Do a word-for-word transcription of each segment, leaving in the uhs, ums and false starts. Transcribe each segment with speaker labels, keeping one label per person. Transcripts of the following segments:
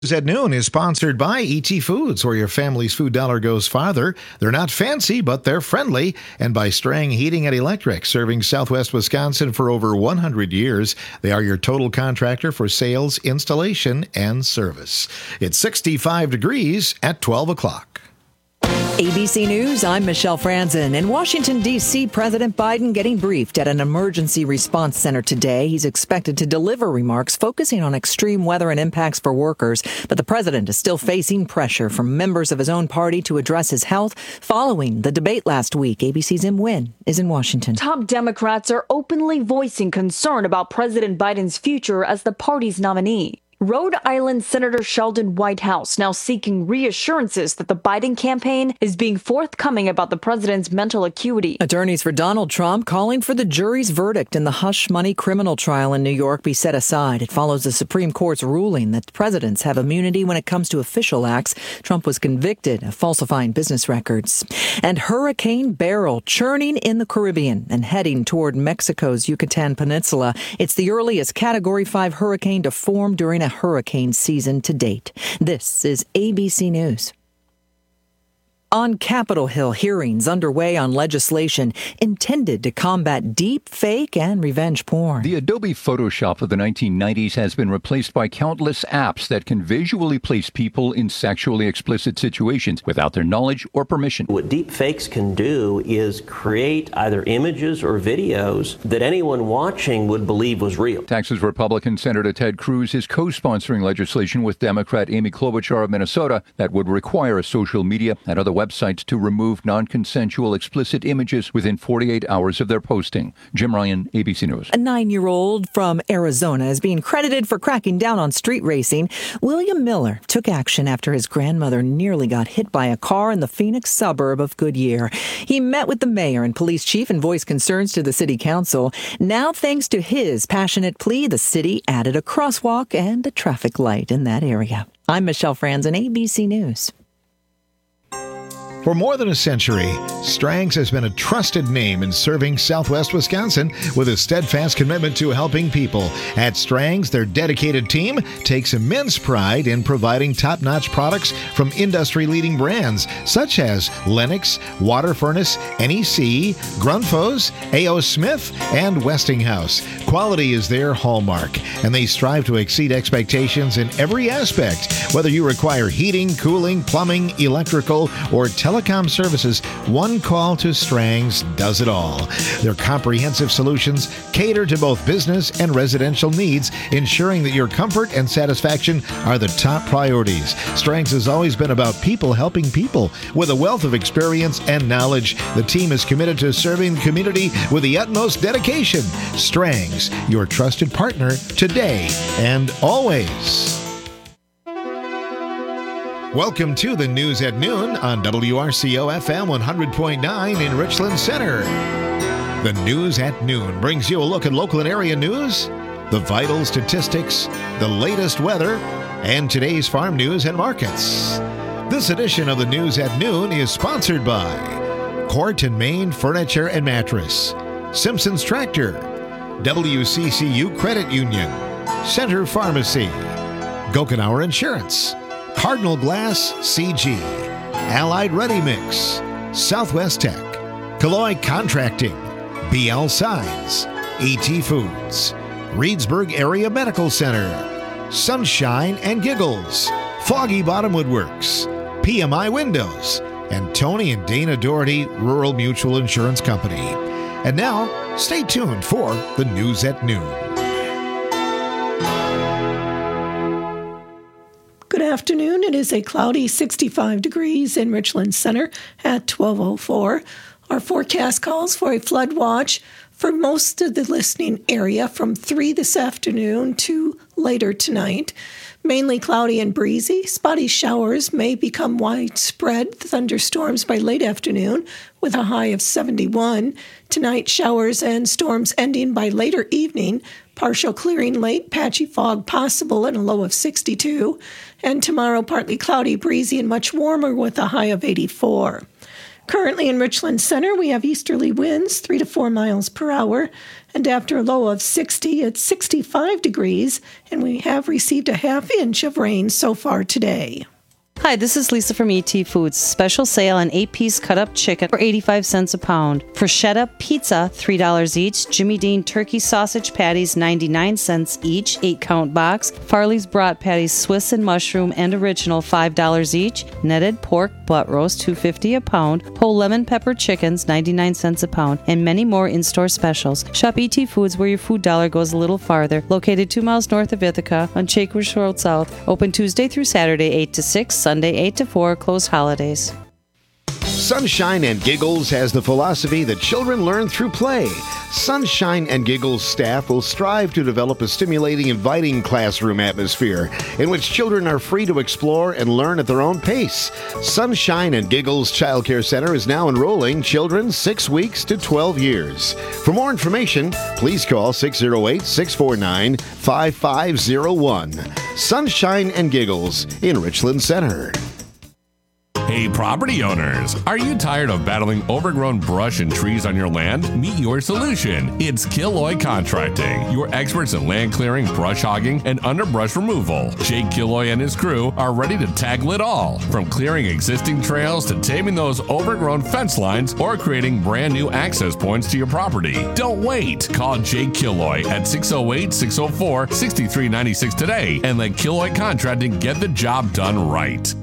Speaker 1: At Noon is sponsored by E T Foods, where your family's food dollar goes farther. They're not fancy, but they're friendly. And by Strang Heating and Electric, serving Southwest Wisconsin for over one hundred years. They are your total contractor for sales, installation, and service. It's sixty-five degrees at twelve o'clock.
Speaker 2: A B C News, I'm Michelle Franzen. In Washington, D C, President Biden getting briefed at an emergency response center today. He's expected to deliver remarks focusing on extreme weather and impacts for workers. But the president is still facing pressure from members of his own party to address his health following the debate last week. A B C's Im Nguyen is in Washington.
Speaker 3: Top Democrats are openly voicing concern about President Biden's future as the party's nominee. Rhode Island Senator Sheldon Whitehouse now seeking reassurances that the Biden campaign is being forthcoming about the president's mental acuity.
Speaker 2: Attorneys for Donald Trump calling for the jury's verdict in the hush money criminal trial in New York be set aside. It follows the Supreme Court's ruling that presidents have immunity when it comes to official acts. Trump was convicted of falsifying business records. And Hurricane Beryl churning in the Caribbean and heading toward Mexico's Yucatan Peninsula. It's the earliest Category five hurricane to form during a hurricane season to date. This is A B C News. On Capitol Hill, hearings underway on legislation intended to combat deep fake and revenge porn.
Speaker 4: The Adobe Photoshop of the nineteen nineties has been replaced by countless apps that can visually place people in sexually explicit situations without their knowledge or permission.
Speaker 5: What deep fakes can do is create either images or videos that anyone watching would believe was real.
Speaker 4: Texas Republican Senator Ted Cruz is co-sponsoring legislation with Democrat Amy Klobuchar of Minnesota that would require social media and other websites to remove non-consensual explicit images within forty-eight hours of their posting. Jim Ryan, A B C News.
Speaker 2: A nine-year-old from Arizona is being credited for cracking down on street racing. William Miller took action after his grandmother nearly got hit by a car in the Phoenix suburb of Goodyear. He met with the mayor and police chief and voiced concerns to the city council. Now, thanks to his passionate plea, the city added a crosswalk and a traffic light in that area. I'm Michelle Franzen, A B C News.
Speaker 1: For more than a century, Strang's has been a trusted name in serving Southwest Wisconsin with a steadfast commitment to helping people. At Strang's, their dedicated team takes immense pride in providing top-notch products from industry-leading brands such as Lennox, Water Furnace, N E C, Grundfos, A O. Smith, and Westinghouse. Quality is their hallmark, and they strive to exceed expectations in every aspect. Whether you require heating, cooling, plumbing, electrical, or television, telecom services, one call to Strang's does it all. Their comprehensive solutions cater to both business and residential needs, ensuring that your comfort and satisfaction are the top priorities. Strang's has always been about people helping people. With a wealth of experience and knowledge, the team is committed to serving the community with the utmost dedication. Strang's, your trusted partner today and always. Welcome to the News at Noon on W R C O F M one hundred point nine in Richland Center. The News at Noon brings you a look at local and area news, the vital statistics, the latest weather, and today's farm news and markets. This edition of the News at Noon is sponsored by Court and Main Furniture and Mattress, Simpson's Tractor, W C C U Credit Union, Center Pharmacy, Gokenauer Insurance, Cardinal Glass C G, Allied Ready Mix, Southwest Tech, Calloy Contracting, B L Signs, E T Foods, Reedsburg Area Medical Center, Sunshine and Giggles, Foggy Bottom Woodworks, P M I Windows, and Tony and Dana Doherty Rural Mutual Insurance Company. And now, stay tuned for the News at Noon.
Speaker 6: Good afternoon. It is a cloudy sixty-five degrees in Richland Center at twelve oh four. Our forecast calls for a flood watch for most of the listening area from three this afternoon to later tonight. Mainly cloudy and breezy. Spotty showers may become widespread thunderstorms by late afternoon with a high of seventy-one. Tonight, showers and storms ending by later evening. Partial clearing late, patchy fog possible and a low of sixty-two. And tomorrow, partly cloudy, breezy, and much warmer with a high of eighty-four. Currently in Richland Center, we have easterly winds, three to four miles per hour, And after a low of sixty, it's sixty-five degrees, and we have received a half inch of rain so far today.
Speaker 7: Hi, this is Lisa from E T Foods. Special sale on eight-piece cut-up chicken for eighty-five cents a pound. Bruschetta pizza, three dollars each. Jimmy Dean turkey sausage patties, ninety-nine cents each, eight-count box. Farley's brat patties, Swiss and mushroom and original, five dollars each. Netted pork butt roast, two dollars and fifty cents a pound. Whole lemon pepper chickens, ninety-nine cents a pound. And many more in-store specials. Shop E T Foods where your food dollar goes a little farther. Located two miles north of Ithaca on Chakish Road South. Open Tuesday through Saturday, eight to six. Sunday, eight to four, closed holidays.
Speaker 1: Sunshine and Giggles has the philosophy that children learn through play. Sunshine and Giggles staff will strive to develop a stimulating, inviting classroom atmosphere in which children are free to explore and learn at their own pace. Sunshine and Giggles Child Care Center is now enrolling children six weeks to twelve years. For more information, please call six oh eight, six four nine, five five oh one. Sunshine and Giggles in Richland Center.
Speaker 8: Hey, property owners, are you tired of battling overgrown brush and trees on your land? Meet your solution. It's Killoy Contracting, your experts in land clearing, brush hogging, and underbrush removal. Jake Killoy and his crew are ready to tackle it all, from clearing existing trails to taming those overgrown fence lines or creating brand new access points to your property. Don't wait. Call Jake Killoy at six oh eight, six oh four, six three nine six today and let Killoy Contracting get the job done right.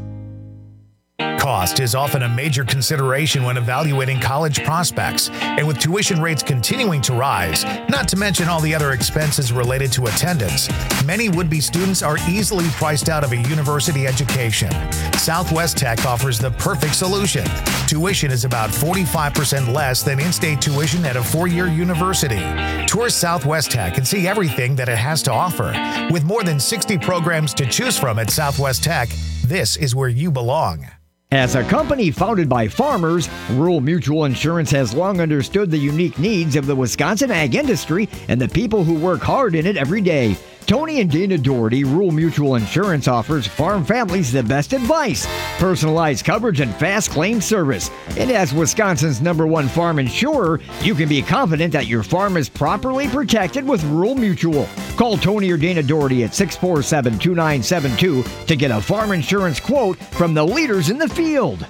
Speaker 9: Cost is often a major consideration when evaluating college prospects, and with tuition rates continuing to rise, not to mention all the other expenses related to attendance, many would-be students are easily priced out of a university education. Southwest Tech offers the perfect solution. Tuition is about forty-five percent less than in-state tuition at a four-year university. Tour Southwest Tech and see everything that it has to offer. With more than sixty programs to choose from at Southwest Tech, this is where you belong.
Speaker 10: As a company founded by farmers, Rural Mutual Insurance has long understood the unique needs of the Wisconsin ag industry and the people who work hard in it every day. Tony and Dana Doherty, Rural Mutual Insurance offers farm families the best advice, personalized coverage, and fast claim service. And as Wisconsin's number one farm insurer, you can be confident that your farm is properly protected with Rural Mutual. Call Tony or Dana Doherty at six four seven, two nine seven two to get a farm insurance quote from the leaders in the field.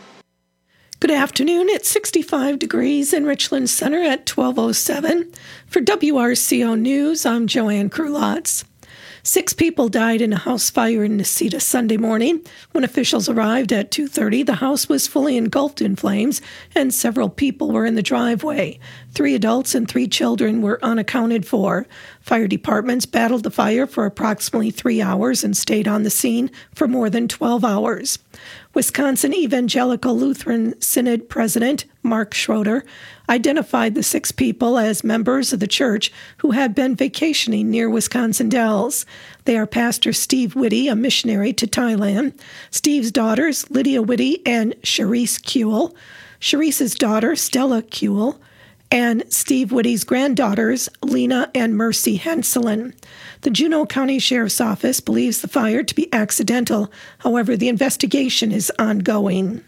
Speaker 6: Good afternoon. It's sixty-five degrees in Richland Center at twelve oh seven. For W R C O News, I'm Joanne Krulotz. Six people died in a house fire in Necedah Sunday morning. When officials arrived at two thirty, the house was fully engulfed in flames, and several people were in the driveway. Three adults and three children were unaccounted for. Fire departments battled the fire for approximately three hours and stayed on the scene for more than twelve hours. Wisconsin Evangelical Lutheran Synod President Mark Schroeder identified the six people as members of the church who had been vacationing near Wisconsin Dells. They are Pastor Steve Whitty, a missionary to Thailand, Steve's daughters, Lydia Whitty and Charisse Kuehl, Charisse's daughter, Stella Kuehl, and Steve Whitty's granddaughters, Lena and Mercy Henselin. The Juneau County Sheriff's Office believes the fire to be accidental. However, the investigation is ongoing.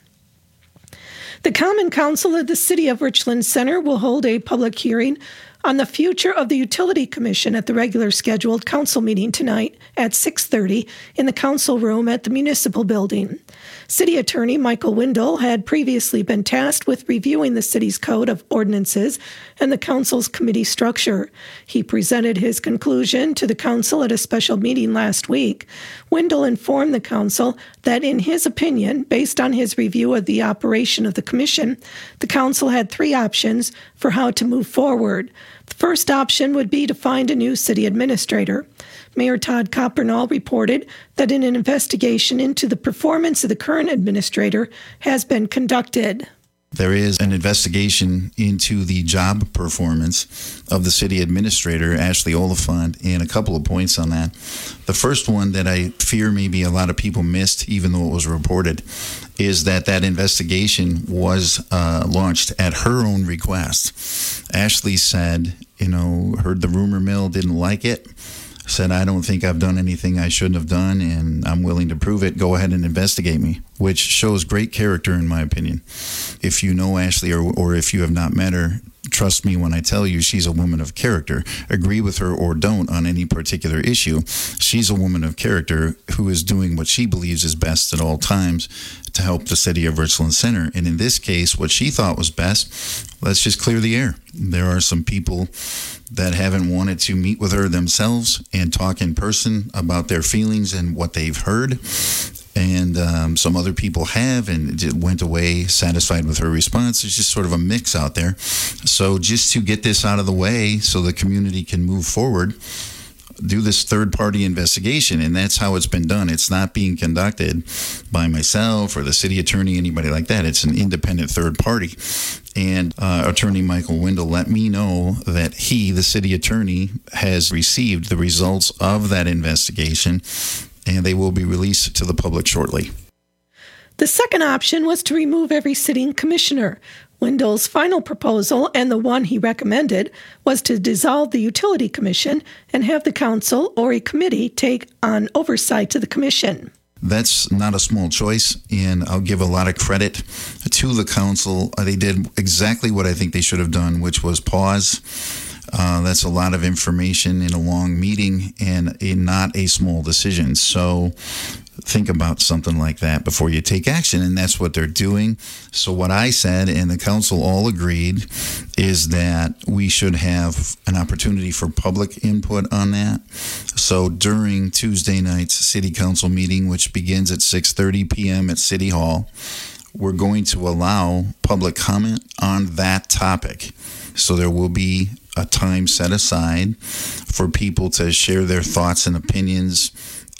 Speaker 6: The Common Council of the City of Richland Center will hold a public hearing on the future of the Utility Commission at the regular scheduled council meeting tonight at six thirty in the council room at the Municipal Building. City Attorney Michael Windle had previously been tasked with reviewing the city's code of ordinances and the council's committee structure. He presented his conclusion to the council at a special meeting last week. Windle informed the council that in his opinion, based on his review of the operation of the commission, the council had three options for how to move forward. The first option would be to find a new city administrator. Mayor Todd Coppernall reported that an investigation into the performance of the current administrator has been conducted.
Speaker 11: There is an investigation into the job performance of the city administrator, Ashley Oliphant, and a couple of points on that. The first one that I fear maybe a lot of people missed, even though it was reported, is that that investigation was uh, launched at her own request. Ashley said, you know, heard the rumor mill, didn't like it, said, I don't think I've done anything I shouldn't have done, and I'm willing to prove it. Go ahead and investigate me, which shows great character, in my opinion. If you know Ashley or, or if you have not met her, trust me when I tell you she's a woman of character. Agree with her or don't on any particular issue. She's a woman of character who is doing what she believes is best at all times to help the city of Richland Center. And in this case, what she thought was best, let's just clear the air. There are some people that haven't wanted to meet with her themselves and talk in person about their feelings and what they've heard. And um, some other people have and it went away satisfied with her response. It's just sort of a mix out there. So just to get this out of the way so the community can move forward, do this third-party investigation, and that's how it's been done. It's not being conducted by myself or the city attorney, anybody like that. It's an independent third party. And uh, Attorney Michael Wendell let me know that he, the city attorney, has received the results of that investigation, and they will be released to the public shortly.
Speaker 6: The second option was to remove every sitting commissioner. Wendell's final proposal, and the one he recommended, was to dissolve the Utility Commission and have the council or a committee take on oversight to the commission.
Speaker 11: That's not a small choice, and I'll give a lot of credit to the council. They did exactly what I think they should have done, which was pause. Uh, that's a lot of information in a long meeting and a, not a small decision. So think about something like that before you take action, and that's what they're doing. So what I said, and the council all agreed, is that we should have an opportunity for public input on that. So during Tuesday night's city council meeting, which begins at six thirty p.m. at City Hall, we're going to allow public comment on that topic. So there will be a time set aside for people to share their thoughts and opinions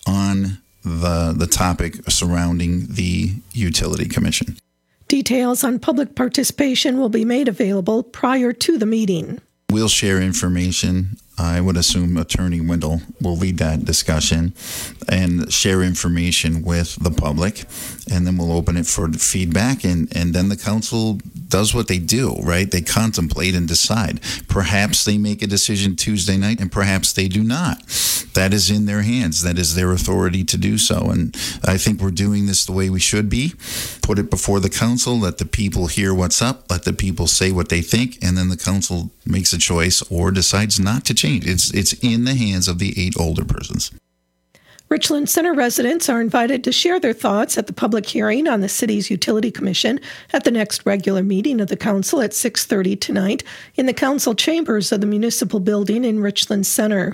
Speaker 11: on the the topic surrounding the Utility Commission.
Speaker 6: Details on public participation will be made available prior to the meeting.
Speaker 11: We'll share information. I would assume Attorney Wendell will lead that discussion and share information with the public, and then we'll open it for feedback, and, and then the council does what they do, right? They contemplate and decide. Perhaps they make a decision Tuesday night, and perhaps they do not. That is in their hands. That is their authority to do so, and I think we're doing this the way we should be. Put it before the council, let the people hear what's up, let the people say what they think, and then the council makes a choice or decides not to change. It's it's in the hands of the eight older persons.
Speaker 6: Richland Center residents are invited to share their thoughts at the public hearing on the city's Utility Commission at the next regular meeting of the council at six thirty tonight in the council chambers of the municipal building in Richland Center.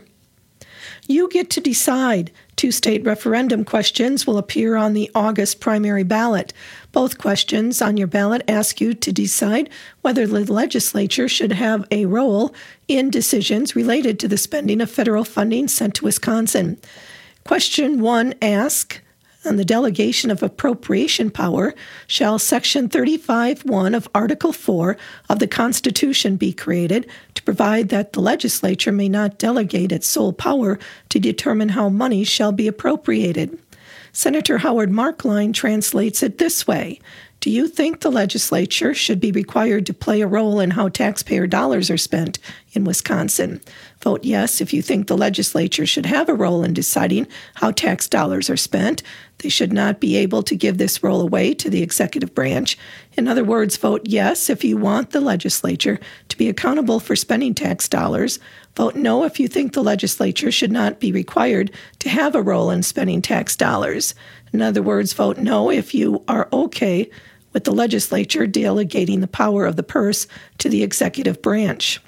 Speaker 6: You get to decide. Two state referendum questions will appear on the August primary ballot. Both questions on your ballot ask you to decide whether the legislature should have a role in decisions related to the spending of federal funding sent to Wisconsin. Question one asks, on the delegation of appropriation power, shall Section thirty-five one of Article four of the Constitution be created to provide that the legislature may not delegate its sole power to determine how money shall be appropriated? Senator Howard Markline translates it this way. Do you think the legislature should be required to play a role in how taxpayer dollars are spent in Wisconsin? Vote yes if you think the legislature should have a role in deciding how tax dollars are spent. They should not be able to give this role away to the executive branch. In other words, vote yes if you want the legislature to be accountable for spending tax dollars. Vote no if you think the legislature should not be required to have a role in spending tax dollars. In other words, vote no if you are okay with the legislature delegating the power of the purse to the executive branch.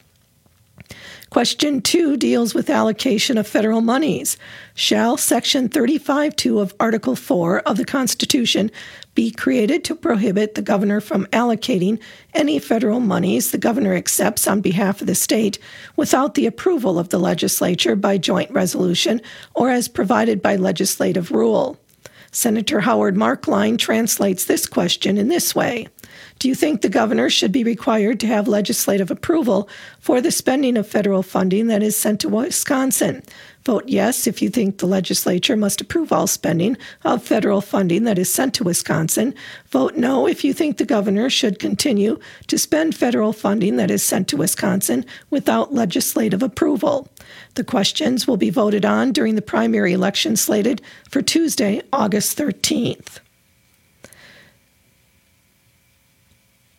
Speaker 6: Question two deals with allocation of federal monies. Shall Section thirty-five two of Article four of the Constitution be created to prohibit the governor from allocating any federal monies the governor accepts on behalf of the state without the approval of the legislature by joint resolution or as provided by legislative rule? Senator Howard Markline translates this question in this way. Do you think the governor should be required to have legislative approval for the spending of federal funding that is sent to Wisconsin? Vote yes if you think the legislature must approve all spending of federal funding that is sent to Wisconsin. Vote no if you think the governor should continue to spend federal funding that is sent to Wisconsin without legislative approval. The questions will be voted on during the primary election slated for Tuesday, August thirteenth.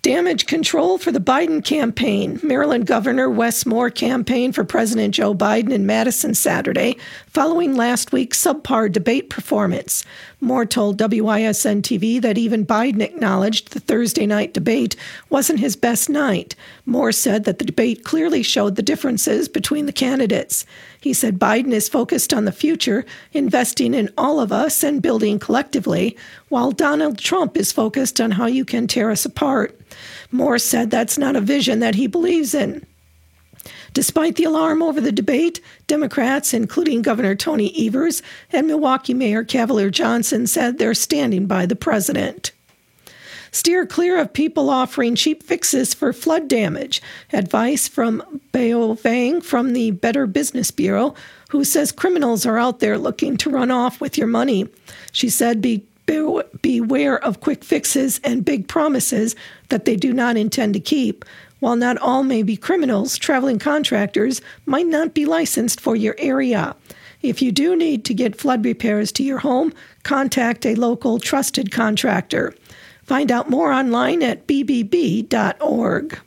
Speaker 6: Damage control for the Biden campaign. Maryland Governor Wes Moore campaigned for President Joe Biden in Madison Saturday, following last week's subpar debate performance. Moore told W I S N T V that even Biden acknowledged the Thursday night debate wasn't his best night. Moore said that the debate clearly showed the differences between the candidates. He said Biden is focused on the future, investing in all of us and building collectively, while Donald Trump is focused on how you can tear us apart. Moore said that's not a vision that he believes in. Despite the alarm over the debate, Democrats, including Governor Tony Evers and Milwaukee Mayor Cavalier Johnson, said they're standing by the president. Steer clear of people offering cheap fixes for flood damage. Advice from Bao Vang from the Better Business Bureau, who says criminals are out there looking to run off with your money. She said, be beware of quick fixes and big promises that they do not intend to keep. While not all may be criminals, traveling contractors might not be licensed for your area. If you do need to get flood repairs to your home, contact a local trusted contractor. Find out more online at b b b dot org.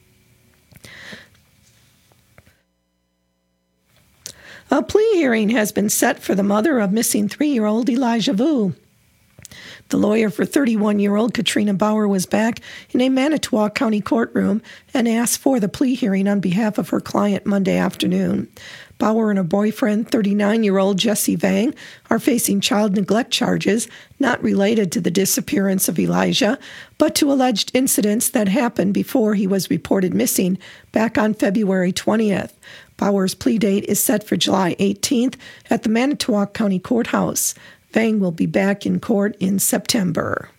Speaker 6: A plea hearing has been set for the mother of missing three-year-old Elijah Vu. The lawyer for thirty-one-year-old Katrina Bauer was back in a Manitowoc County courtroom and asked for the plea hearing on behalf of her client Monday afternoon. Bauer and her boyfriend, thirty-nine-year-old Jesse Vang, are facing child neglect charges not related to the disappearance of Elijah, but to alleged incidents that happened before he was reported missing back on February twentieth. Bauer's plea date is set for July eighteenth at the Manitowoc County Courthouse. Vang will be back in court in September.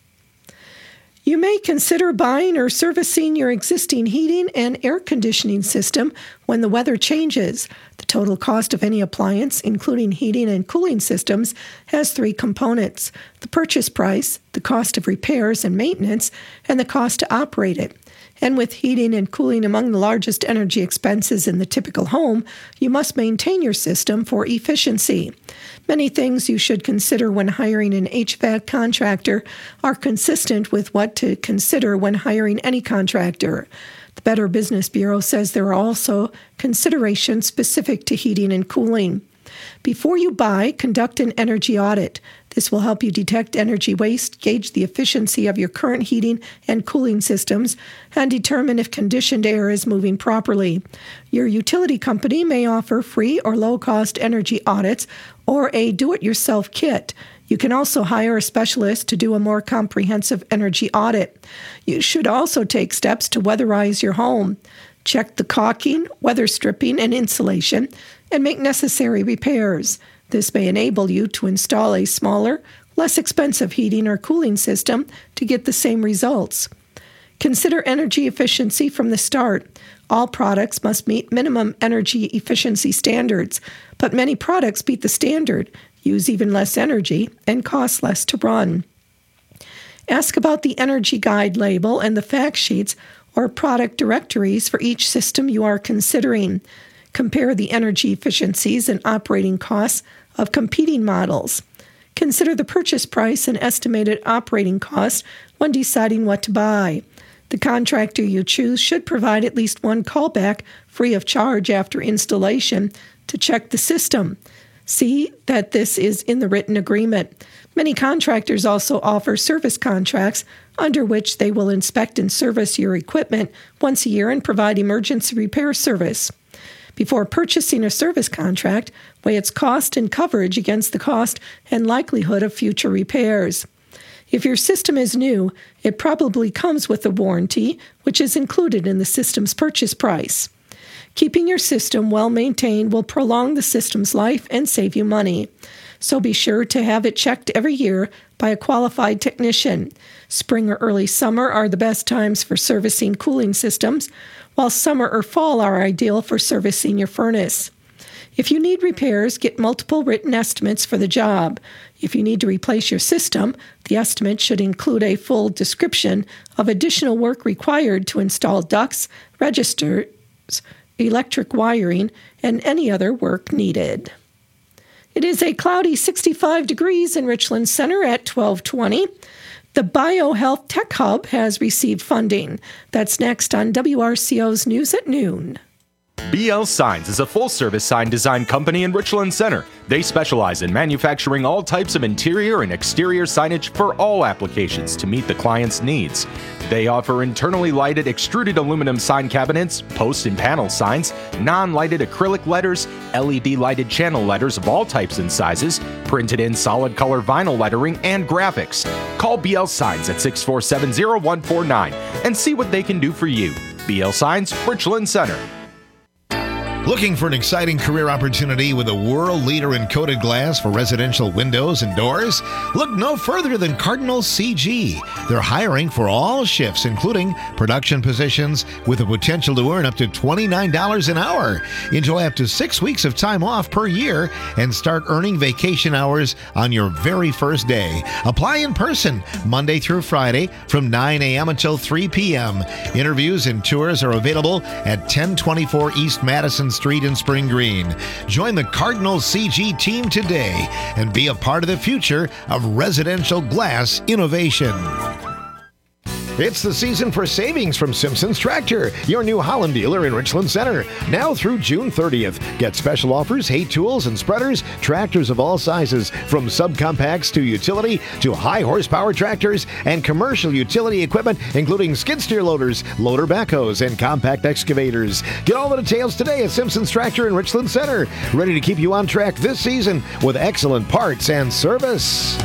Speaker 6: You may consider buying or servicing your existing heating and air conditioning system when the weather changes. The total cost of any appliance, including heating and cooling systems, has three components: the purchase price, the cost of repairs and maintenance, and the cost to operate it. And with heating and cooling among the largest energy expenses in the typical home, you must maintain your system for efficiency. Many things you should consider when hiring an H V A C contractor are consistent with what to consider when hiring any contractor. The Better Business Bureau says there are also considerations specific to heating and cooling. Before you buy, conduct an energy audit. This will help you detect energy waste, gauge the efficiency of your current heating and cooling systems, and determine if conditioned air is moving properly. Your utility company may offer free or low-cost energy audits or a do-it-yourself kit. You can also hire a specialist to do a more comprehensive energy audit. You should also take steps to weatherize your home. Check the caulking, weather stripping, and insulation, and make necessary repairs. This may enable you to install a smaller, less expensive heating or cooling system to get the same results. Consider energy efficiency from the start. All products must meet minimum energy efficiency standards, but many products beat the standard, use even less energy, and cost less to run. Ask about the Energy Guide label and the fact sheets or product directories for each system you are considering. Compare the energy efficiencies and operating costs of competing models. Consider the purchase price and estimated operating costs when deciding what to buy. The contractor you choose should provide at least one callback free of charge after installation to check the system. See that this is in the written agreement. Many contractors also offer service contracts under which they will inspect and service your equipment once a year and provide emergency repair service. Before purchasing a service contract, weigh its cost and coverage against the cost and likelihood of future repairs. If your system is new, it probably comes with a warranty, which is included in the system's purchase price. Keeping your system well maintained will prolong the system's life and save you money. So be sure to have it checked every year by a qualified technician. Spring or early summer are the best times for servicing cooling systems, while summer or fall are ideal for servicing your furnace. If you need repairs, get multiple written estimates for the job. If you need to replace your system, the estimate should include a full description of additional work required to install ducts, registers, electric wiring, and any other work needed. It is a cloudy sixty-five degrees in Richland Center at twelve twenty. The BioHealth Tech Hub has received funding. That's next on W R C O's News at Noon.
Speaker 12: B L Signs is a full-service sign design company in Richland Center. They specialize in manufacturing all types of interior and exterior signage for all applications to meet the client's needs. They offer internally lighted extruded aluminum sign cabinets, post and panel signs, non-lighted acrylic letters, L E D lighted channel letters of all types and sizes, printed in solid color vinyl lettering, and graphics. Call B L Signs at six four seven, zero one four nine and see what they can do for you. B L Signs, Richland Center.
Speaker 1: Looking for an exciting career opportunity with a world leader in coated glass for residential windows and doors? Look no further than Cardinal C G. They're hiring for all shifts, including production positions, with the potential to earn up to twenty-nine dollars an hour. Enjoy up to six weeks of time off per year and start earning vacation hours on your very first day. Apply in person Monday through Friday from nine a.m. until three p.m. Interviews and tours are available at ten twenty-four East Madison Street in Spring Green. Join the Cardinal C G team today and be a part of the future of residential glass innovation. It's the season for savings from Simpson's Tractor, your New Holland dealer in Richland Center. Now through June thirtieth. Get special offers, hay tools and spreaders, tractors of all sizes, from subcompacts to utility to high horsepower tractors and commercial utility equipment, including skid steer loaders, loader backhoes, and compact excavators. Get all the details today at Simpson's Tractor in Richland Center. Ready to keep you on track this season with excellent parts and service.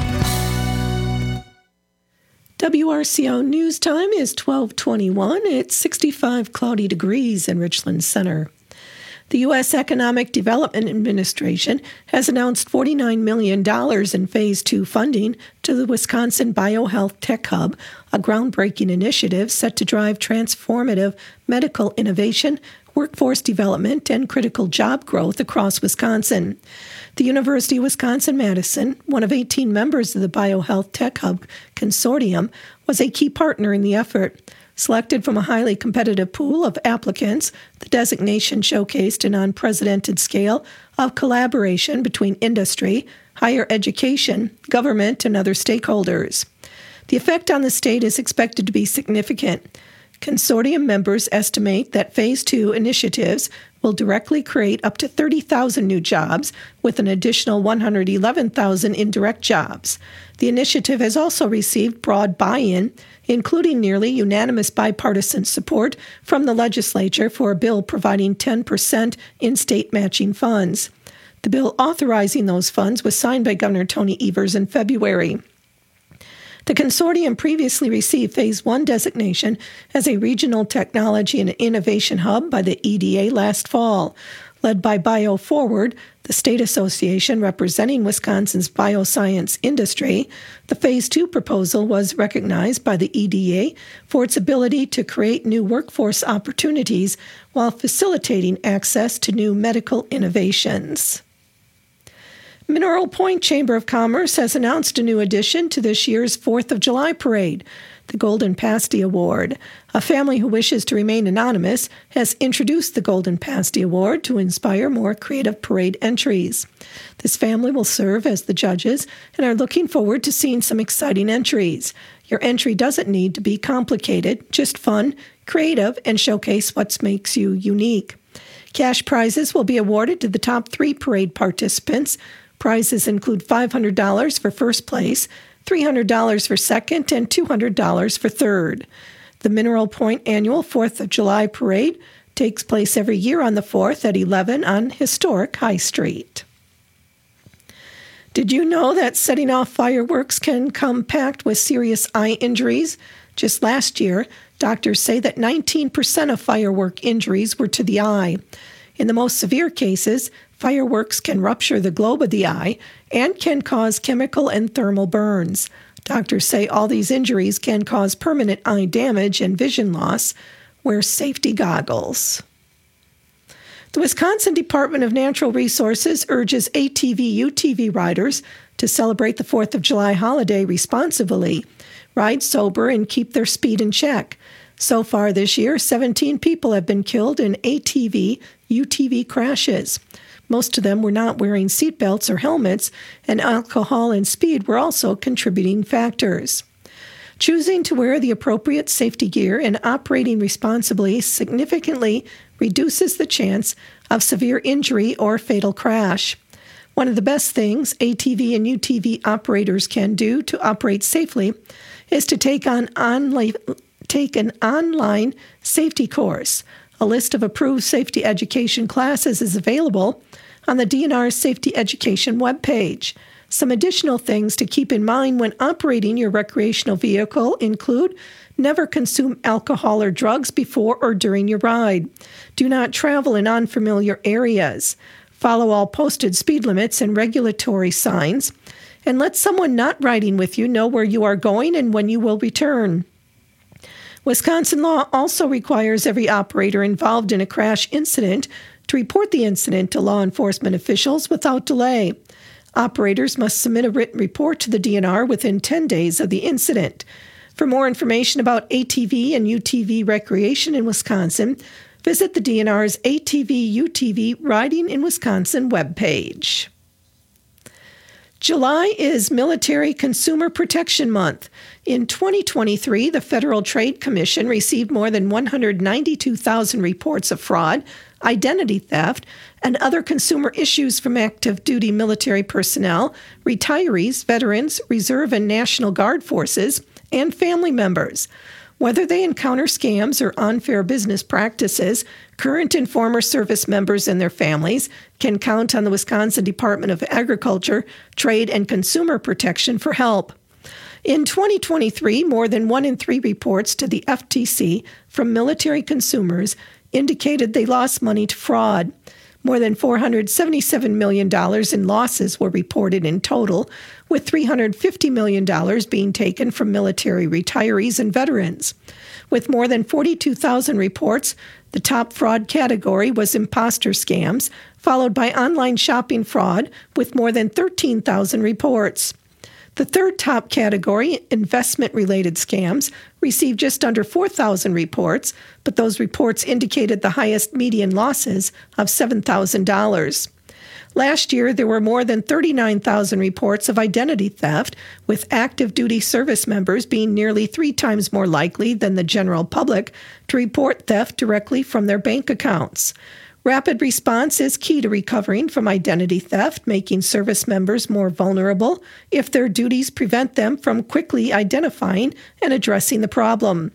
Speaker 6: W R C O News Time is twelve twenty-one. It's sixty-five cloudy degrees in Richland Center. The U S Economic Development Administration has announced forty-nine million dollars in Phase two funding to the Wisconsin BioHealth Tech Hub, a groundbreaking initiative set to drive transformative medical innovation, workforce development, and critical job growth across Wisconsin. The University of Wisconsin-Madison, one of eighteen members of the BioHealth Tech Hub Consortium, was a key partner in the effort. Selected from a highly competitive pool of applicants, the designation showcased an unprecedented scale of collaboration between industry, higher education, government, and other stakeholders. The effect on the state is expected to be significant. Consortium members estimate that Phase two initiatives will directly create up to thirty thousand new jobs, with an additional one hundred eleven thousand indirect jobs. The initiative has also received broad buy-in, including nearly unanimous bipartisan support from the legislature for a bill providing ten percent in-state matching funds. The bill authorizing those funds was signed by Governor Tony Evers in February. The consortium previously received Phase one designation as a regional technology and innovation hub by the E D A last fall. Led by BioForward, the state association representing Wisconsin's bioscience industry, the Phase two proposal was recognized by the E D A for its ability to create new workforce opportunities while facilitating access to new medical innovations. Mineral Point Chamber of Commerce has announced a new addition to this year's fourth of July parade, the Golden Pasty Award. A family who wishes to remain anonymous has introduced the Golden Pasty Award to inspire more creative parade entries. This family will serve as the judges and are looking forward to seeing some exciting entries. Your entry doesn't need to be complicated, just fun, creative, and showcase what makes you unique. Cash prizes will be awarded to the top three parade participants. Prizes include five hundred dollars for first place, three hundred dollars for second, and two hundred dollars for third. The Mineral Point Annual fourth of July Parade takes place every year on the fourth at eleven on historic High Street. Did you know that setting off fireworks can come packed with serious eye injuries? Just last year, doctors say that nineteen percent of firework injuries were to the eye. In the most severe cases, fireworks can rupture the globe of the eye and can cause chemical and thermal burns. Doctors say all these injuries can cause permanent eye damage and vision loss. Wear safety goggles. The Wisconsin Department of Natural Resources urges A T V U T V riders to celebrate the fourth of July holiday responsibly, ride sober, and keep their speed in check. So far this year, seventeen people have been killed in A T V U T V crashes. Most of them were not wearing seatbelts or helmets, and alcohol and speed were also contributing factors. Choosing to wear the appropriate safety gear and operating responsibly significantly reduces the chance of severe injury or fatal crash. One of the best things A T V and U T V operators can do to operate safely is to take on online, take an online safety course. A list of approved safety education classes is available on the D N R Safety Education webpage. Some additional things to keep in mind when operating your recreational vehicle include never consume alcohol or drugs before or during your ride. Do not travel in unfamiliar areas. Follow all posted speed limits and regulatory signs. And let someone not riding with you know where you are going and when you will return. Wisconsin law also requires every operator involved in a crash incident to report the incident to law enforcement officials without delay. Operators must submit a written report to the D N R within ten days of the incident. For more information about A T V and U T V recreation in Wisconsin, visit the D N R's A T V U T V Riding in Wisconsin webpage. July is Military Consumer Protection Month. In twenty twenty-three, the Federal Trade Commission received more than one hundred ninety-two thousand reports of fraud, identity theft, and other consumer issues from active duty military personnel, retirees, veterans, Reserve and National Guard forces, and family members. Whether they encounter scams or unfair business practices, current and former service members and their families can count on the Wisconsin Department of Agriculture, Trade, and Consumer Protection for help. In twenty twenty-three, more than one in three reports to the F T C from military consumers indicated they lost money to fraud. More than four hundred seventy-seven million dollars in losses were reported in total, with three hundred fifty million dollars being taken from military retirees and veterans. With more than forty-two thousand reports, the top fraud category was imposter scams, followed by online shopping fraud with more than thirteen thousand reports. The third top category, investment-related scams, received just under four thousand reports, but those reports indicated the highest median losses of seven thousand dollars. Last year, there were more than thirty-nine thousand reports of identity theft, with active duty service members being nearly three times more likely than the general public to report theft directly from their bank accounts. Rapid response is key to recovering from identity theft, making service members more vulnerable if their duties prevent them from quickly identifying and addressing the problem.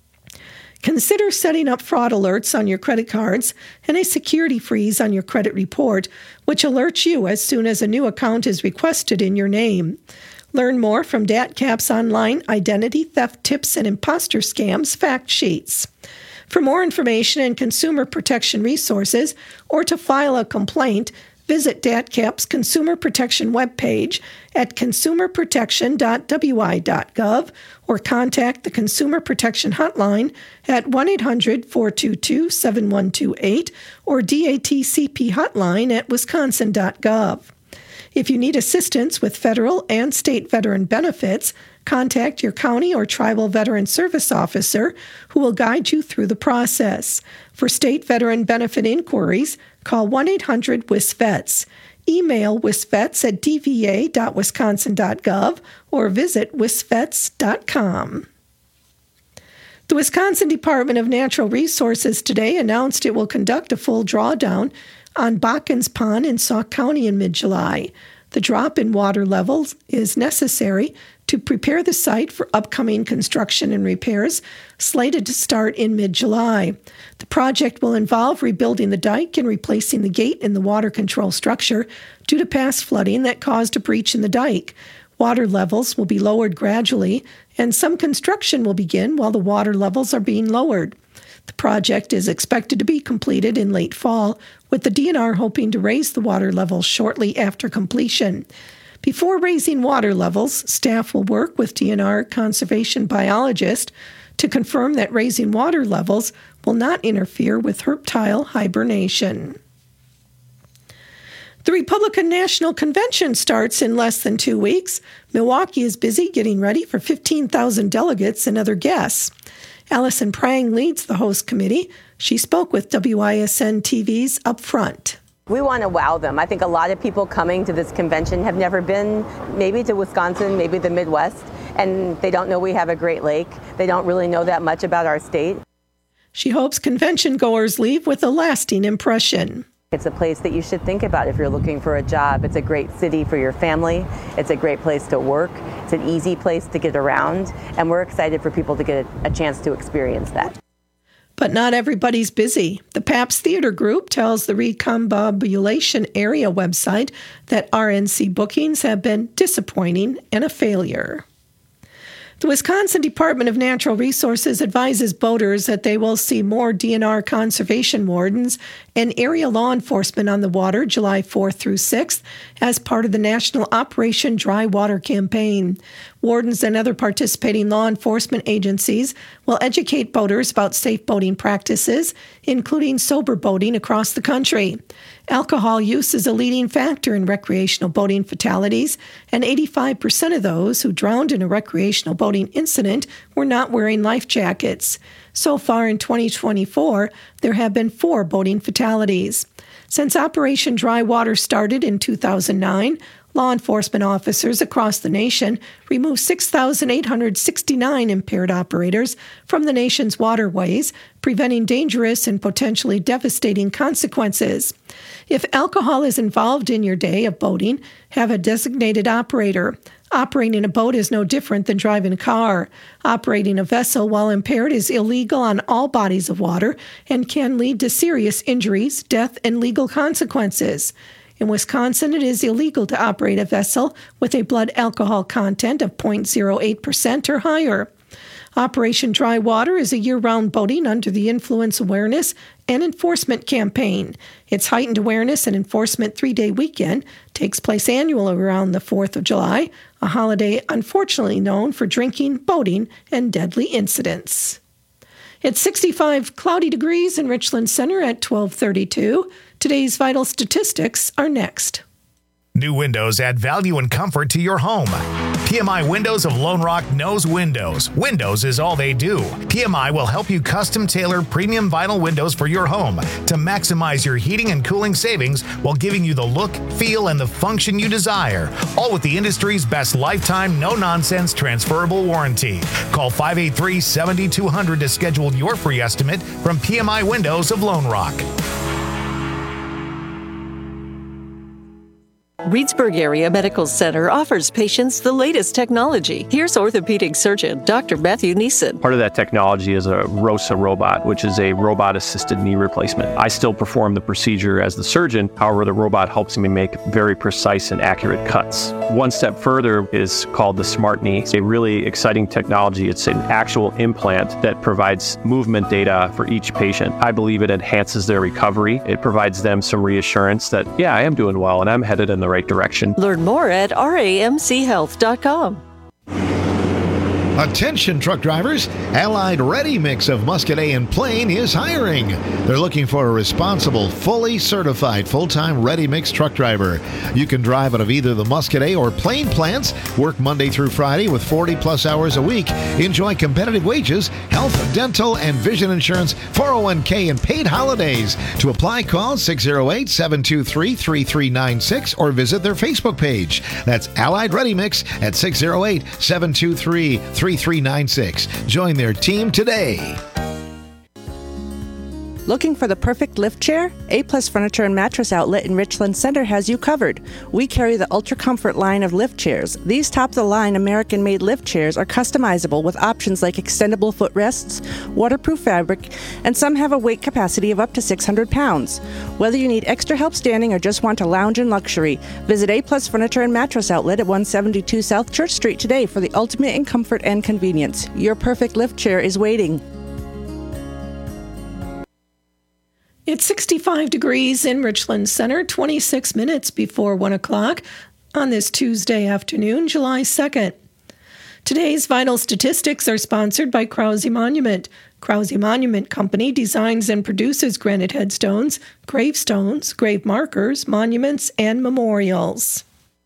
Speaker 6: Consider setting up fraud alerts on your credit cards and a security freeze on your credit report, which alerts you as soon as a new account is requested in your name. Learn more from DATCAP's online Identity Theft Tips and Imposter Scams fact sheets. For more information and consumer protection resources, or to file a complaint, visit DATCAP's Consumer Protection webpage at consumer protection dot w i dot gov or contact the Consumer Protection Hotline at one eight hundred four two two seven one two eight or D A T C P hotline at wisconsin dot gov. If you need assistance with federal and state veteran benefits, contact your county or tribal veteran service officer who will guide you through the process. For state veteran benefit inquiries, call one eight hundred W I S vets. Email wisvets at d v a dot wisconsin dot gov or visit wisvets dot com. The Wisconsin Department of Natural Resources today announced it will conduct a full drawdown on Botkins Pond in Sauk County in mid-July. The drop in water levels is necessary to prepare the site for upcoming construction and repairs slated to start in mid-July. The project will involve rebuilding the dike and replacing the gate in the water control structure due to past flooding that caused a breach in the dike. Water levels will be lowered gradually, and some construction will begin while the water levels are being lowered. The project is expected to be completed in late fall, with the D N R hoping to raise the water levels shortly after completion. Before raising water levels, staff will work with D N R conservation biologists to confirm that raising water levels will not interfere with herptile hibernation. The Republican National Convention starts in less than two weeks. Milwaukee is busy getting ready for fifteen thousand delegates and other guests. Allison Prang leads the host committee. She spoke with W I S N T V's Up Front.
Speaker 13: We want to wow them. I think a lot of people coming to this convention have never been maybe to Wisconsin, maybe the Midwest, and they don't know we have a Great Lake. They don't really know that much about our state.
Speaker 6: She hopes convention goers leave with a lasting impression.
Speaker 13: It's a place that you should think about if you're looking for a job. It's a great city for your family. It's a great place to work. It's an easy place to get around, and we're excited for people to get a chance to experience that.
Speaker 6: But not everybody's busy. The Pabst Theater Group tells the Recombobulation Area website that R N C bookings have been disappointing and a failure. The Wisconsin Department of Natural Resources advises boaters that they will see more D N R conservation wardens and area law enforcement on the water July fourth through sixth as part of the National Operation Dry Water campaign. Wardens and other participating law enforcement agencies will educate boaters about safe boating practices, including sober boating across the country. Alcohol use is a leading factor in recreational boating fatalities, and eighty-five percent of those who drowned in a recreational boating incident were not wearing life jackets. So far in twenty twenty-four, there have been four boating fatalities. Since Operation Dry Water started in two thousand nine, law enforcement officers across the nation removed six thousand eight hundred sixty-nine impaired operators from the nation's waterways, preventing dangerous and potentially devastating consequences. If alcohol is involved in your day of boating, have a designated operator. Operating a boat is no different than driving a car. Operating a vessel while impaired is illegal on all bodies of water and can lead to serious injuries, death, and legal consequences. In Wisconsin, it is illegal to operate a vessel with a blood alcohol content of zero point zero eight percent or higher. Operation Dry Water is a year-round boating under the influence awareness and enforcement campaign. Its heightened awareness and enforcement three-day weekend takes place annually around the fourth of July, a holiday unfortunately known for drinking, boating, and deadly incidents. It's sixty-five cloudy degrees in Richland Center at twelve thirty-two. Today's vital statistics are next.
Speaker 9: New windows add value and comfort to your home. P M I Windows of Lone Rock knows windows. Windows is all they do. P M I will help you custom tailor premium vinyl windows for your home to maximize your heating and cooling savings while giving you the look, feel, and the function you desire. All with the industry's best lifetime, no-nonsense transferable warranty. Call five eight three, seven two zero zero to schedule your free estimate from P M I Windows of Lone Rock.
Speaker 14: Reedsburg Area Medical Center offers patients the latest technology. Here's orthopedic surgeon Doctor Matthew Neeson.
Speaker 15: Part of that technology is a ROSA robot, which is a robot-assisted knee replacement. I still perform the procedure as the surgeon. However, the robot helps me make very precise and accurate cuts. One step further is called the Smart Knee. It's a really exciting technology. It's an actual implant that provides movement data for each patient. I believe it enhances their recovery. It provides them some reassurance that, yeah, I am doing well and I'm headed in the right direction.
Speaker 14: Learn more at R A M C health dot com.
Speaker 1: Attention truck drivers, Allied Ready Mix of Muscadet and Plain is hiring. They're looking for a responsible, fully certified, full-time Ready Mix truck driver. You can drive out of either the Muscadet or Plain plants, work Monday through Friday with forty plus hours a week, enjoy competitive wages, health, dental, and vision insurance, four oh one k, and paid holidays. To apply, call six oh eight, seven two three, three three nine six or visit their Facebook page. That's Allied Ready Mix at six oh eight, seven two three, three three nine six. Join their team today.
Speaker 16: Looking for the perfect lift chair? A-Plus Furniture and Mattress Outlet in Richland Center has you covered. We carry the Ultra Comfort line of lift chairs. These top-of-the-line American-made lift chairs are customizable with options like extendable footrests, waterproof fabric, and some have a weight capacity of up to six hundred pounds. Whether you need extra help standing or just want to lounge in luxury, visit A-Plus Furniture and Mattress Outlet at one seventy-two South Church Street today for the ultimate in comfort and convenience. Your perfect lift chair is waiting.
Speaker 6: It's sixty-five degrees in Richland Center, twenty-six minutes before one o'clock on this Tuesday afternoon, July second. Today's vital statistics are sponsored by Krause Monument. Krause Monument Company designs and produces granite headstones, gravestones, grave markers, monuments, and memorials.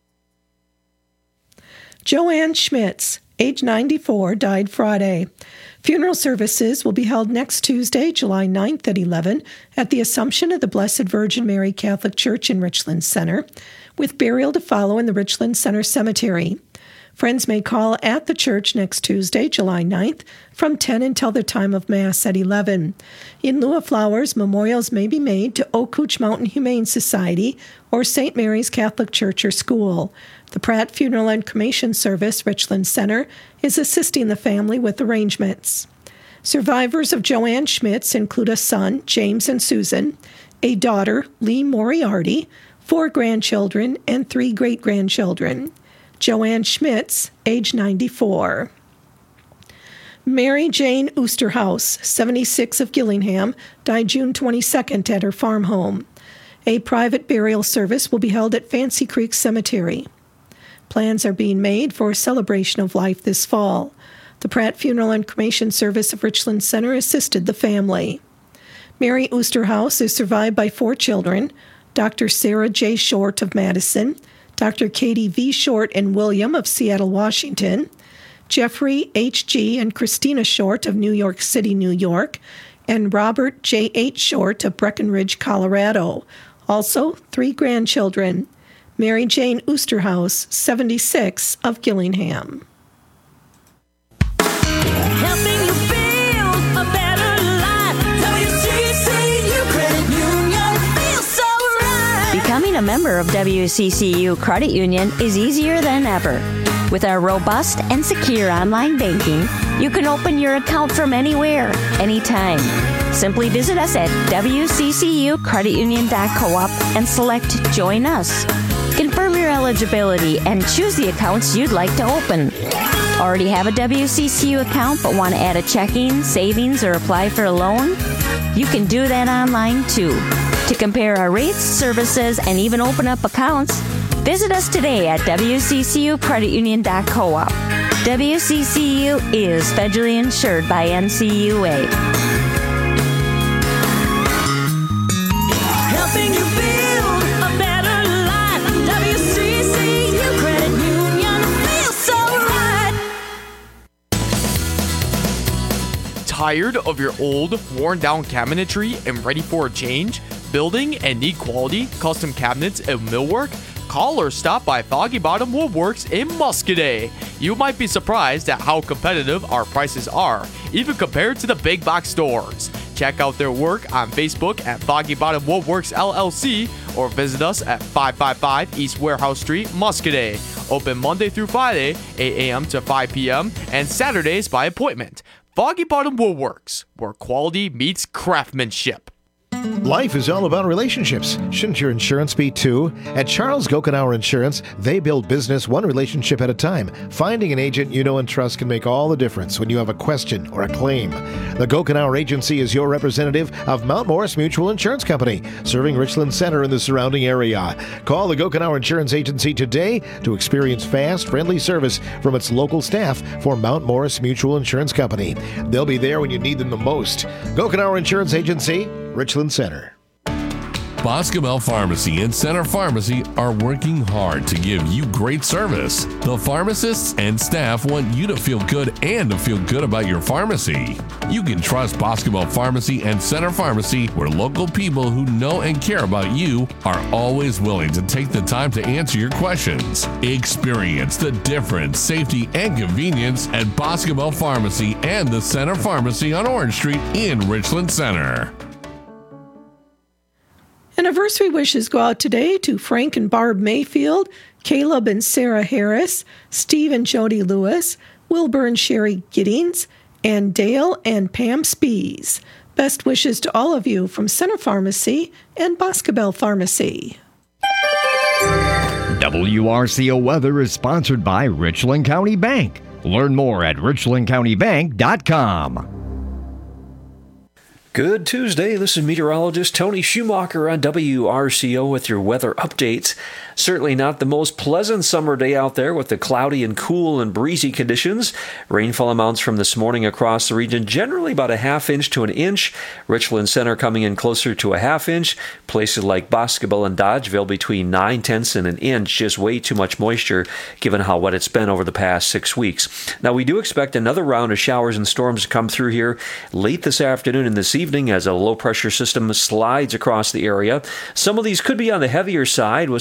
Speaker 6: Joanne Schmitz, age ninety-four, died Friday. Funeral services will be held next Tuesday, July ninth at eleven at the Assumption of the Blessed Virgin Mary Catholic Church in Richland Center, with burial to follow in the Richland Center Cemetery. Friends may call at the church next Tuesday, July ninth, from ten until the time of Mass at eleven. In lieu of flowers, memorials may be made to Okootch Mountain Humane Society or Saint Mary's Catholic Church or School. The Pratt Funeral and Cremation Service, Richland Center, is assisting the family with arrangements. Survivors of Joanne Schmitz include a son, James and Susan, a daughter, Lee Moriarty, four grandchildren, and three great-grandchildren. Joanne Schmitz, age ninety-four. Mary Jane Oosterhouse, seventy-six, of Gillingham, died June twenty-second at her farm home. A private burial service will be held at Fancy Creek Cemetery. Plans are being made for a celebration of life this fall. The Pratt Funeral and Cremation Service of Richland Center assisted the family. Mary Oosterhouse is survived by four children, Doctor Sarah J. Short of Madison, Doctor Katie V. Short and William of Seattle, Washington, Jeffrey H G and Christina Short of New York City, New York, and Robert J H Short of Breckenridge, Colorado. Also, three grandchildren, Mary Jane Oosterhouse, seventy-six, of Gillingham.
Speaker 17: Helping you build a better life. W C C U Credit Union feels so right.
Speaker 18: Becoming a member of W C C U Credit Union is easier than ever. With our robust and secure online banking, you can open your account from anywhere, anytime. Simply visit us at W C C U credit union dot coop and select Join Us. Confirm your eligibility and choose the accounts you'd like to open. Already have a W C C U account but want to add a checking, savings, or apply for a loan? You can do that online too. To compare our rates, services, and even open up accounts, visit us today at W C C U credit union dot coop. W C C U is federally insured by N C U A.
Speaker 17: Helping you build a better life. W C C U Credit Union feels so right.
Speaker 19: Tired of your old, worn-down cabinetry and ready for a change? Building and need quality, custom cabinets and millwork? Call or stop by Foggy Bottom Woodworks in Muscoda. You might be surprised at how competitive our prices are, even compared to the big box stores. Check out their work on Facebook at Foggy Bottom Woodworks L L C or visit us at five five five East Warehouse Street, Muscoda. Open Monday through Friday, eight a.m. to five p.m. and Saturdays by appointment. Foggy Bottom Woodworks, where quality meets craftsmanship.
Speaker 1: Life is all about relationships. Shouldn't your insurance be too? At Charles Gokenauer Insurance, they build business one relationship at a time. Finding an agent you know and trust can make all the difference when you have a question or a claim. The Gokenauer Agency is your representative of Mount Morris Mutual Insurance Company, serving Richland Center and the surrounding area. Call the Gokenauer Insurance Agency today to experience fast, friendly service from its local staff for Mount Morris Mutual Insurance Company. They'll be there when you need them the most. Gokenauer Insurance Agency, Richland Center.
Speaker 8: Boscobel Pharmacy and Center Pharmacy are working hard to give you great service. The pharmacists and staff want you to feel good and to feel good about your pharmacy. You can trust Boscobel Pharmacy and Center Pharmacy, where local people who know and care about you are always willing to take the time to answer your questions. Experience the difference, safety, and convenience at Boscobel Pharmacy and the Center Pharmacy on Orange Street in Richland Center.
Speaker 6: Anniversary wishes go out today to Frank and Barb Mayfield, Caleb and Sarah Harris, Steve and Jody Lewis, Wilbur and Sherry Giddings, and Dale and Pam Spees. Best wishes to all of you from Center Pharmacy and Boscobel Pharmacy.
Speaker 10: W R C O Weather is sponsored by Richland County Bank. Learn more at richland county bank dot com.
Speaker 20: Good Tuesday. This is meteorologist Tony Schumacher on W R C O with your weather updates. Certainly not the most pleasant summer day out there with the cloudy and cool and breezy conditions. Rainfall amounts from this morning across the region generally about a half inch to an inch. Richland Center coming in closer to a half inch. Places like Boscobel and Dodgeville between nine tenths and an inch. Just way too much moisture given how wet it's been over the past six weeks. Now we do expect another round of showers and storms to come through here late this afternoon and this evening as a low pressure system slides across the area. Some of these could be on the heavier side with some gusts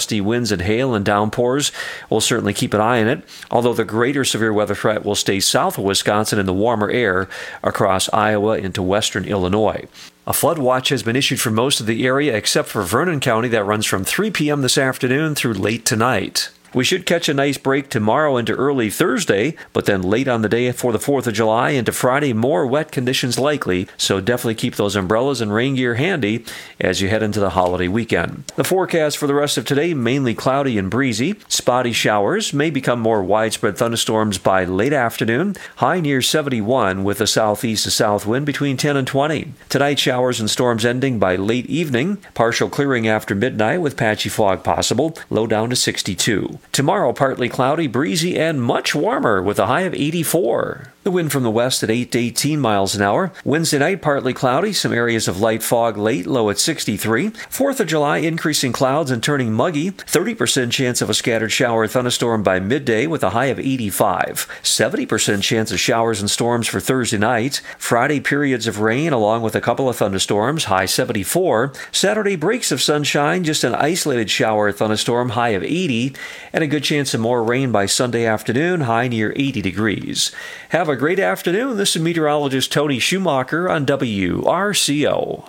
Speaker 20: gusty winds and hail and downpours. We'll certainly keep an eye on it, although the greater severe weather threat will stay south of Wisconsin in the warmer air across Iowa into western Illinois. A flood watch has been issued for most of the area except for Vernon County that runs from three p.m. this afternoon through late tonight. We should catch a nice break tomorrow into early Thursday, but then late on the day for the fourth of July into Friday, more wet conditions likely, so definitely keep those umbrellas and rain gear handy as you head into the holiday weekend. The forecast for the rest of today, mainly cloudy and breezy. Spotty showers may become more widespread thunderstorms by late afternoon. High near seventy-one with a southeast to south wind between ten and twenty. Tonight, showers and storms ending by late evening. Partial clearing after midnight with patchy fog possible. Low down to sixty-two. Tomorrow, partly cloudy, breezy, and much warmer with a high of eighty-four. The wind from the west at eight to eighteen miles an hour. Wednesday night, partly cloudy, some areas of light fog late, low at sixty-three. fourth of July, increasing clouds and turning muggy. thirty percent chance of a scattered shower or thunderstorm by midday with a high of eighty-five. seventy percent chance of showers and storms for Thursday night. Friday, periods of rain along with a couple of thunderstorms, high seventy-four. Saturday, breaks of sunshine, just an isolated shower or thunderstorm, high of eighty. And a good chance of more rain by Sunday afternoon, high near eighty degrees. Have a great afternoon. This is meteorologist Tony Schumacher on W R C O.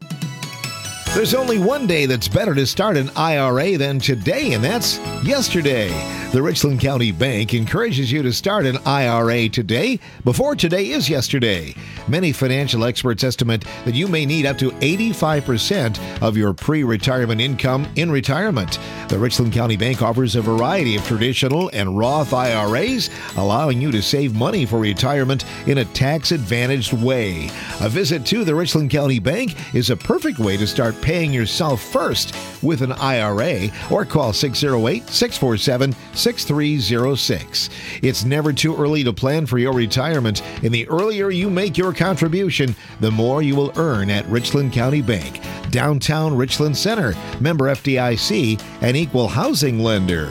Speaker 1: There's only one day that's better to start an I R A than today, and that's yesterday. The Richland County Bank encourages you to start an I R A today before today is yesterday. Many financial experts estimate that you may need up to eighty-five percent of your pre-retirement income in retirement. The Richland County Bank offers a variety of traditional and Roth I R As, allowing you to save money for retirement in a tax-advantaged way. A visit to the Richland County Bank is a perfect way to start paying yourself first with an I R A, or call six oh eight, six four seven, six three oh six. It's never too early to plan for your retirement, and the earlier you make your contribution, the more you will earn at Richland County Bank, downtown Richland Center, member F D I C, and equal housing lender.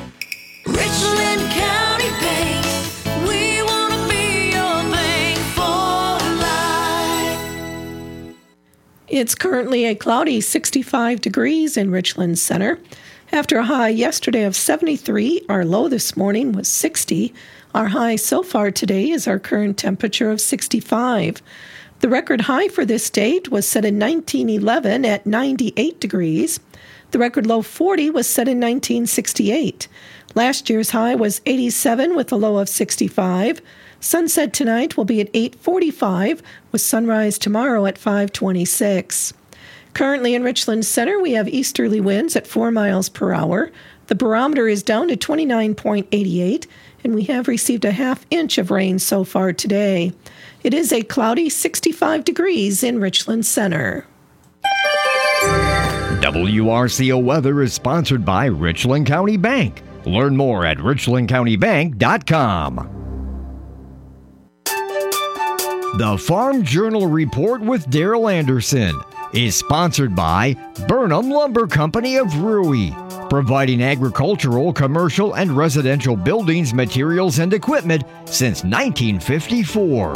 Speaker 17: Richland County Bank, we want to be your bank for life.
Speaker 6: It's currently a cloudy sixty-five degrees in Richland Center. After a high yesterday of seventy-three, our low this morning was sixty. Our high so far today is our current temperature of sixty-five. The record high for this date was set in nineteen eleven at ninety-eight degrees. The record low forty was set in nineteen sixty-eight. Last year's high was eighty-seven with a low of sixty-five. Sunset tonight will be at eight forty-five with sunrise tomorrow at five twenty-six. Currently in Richland Center, we have easterly winds at four miles per hour. The barometer is down to twenty-nine point eight eight, and we have received a half inch of rain so far today. It is a cloudy sixty-five degrees in Richland Center.
Speaker 10: W R C O Weather is sponsored by Richland County Bank. Learn more at richland county bank dot com. The Farm Journal Report with Daryl Anderson is sponsored by Burnham Lumber Company of Rui, providing agricultural, commercial, and residential buildings, materials, and equipment since nineteen fifty-four.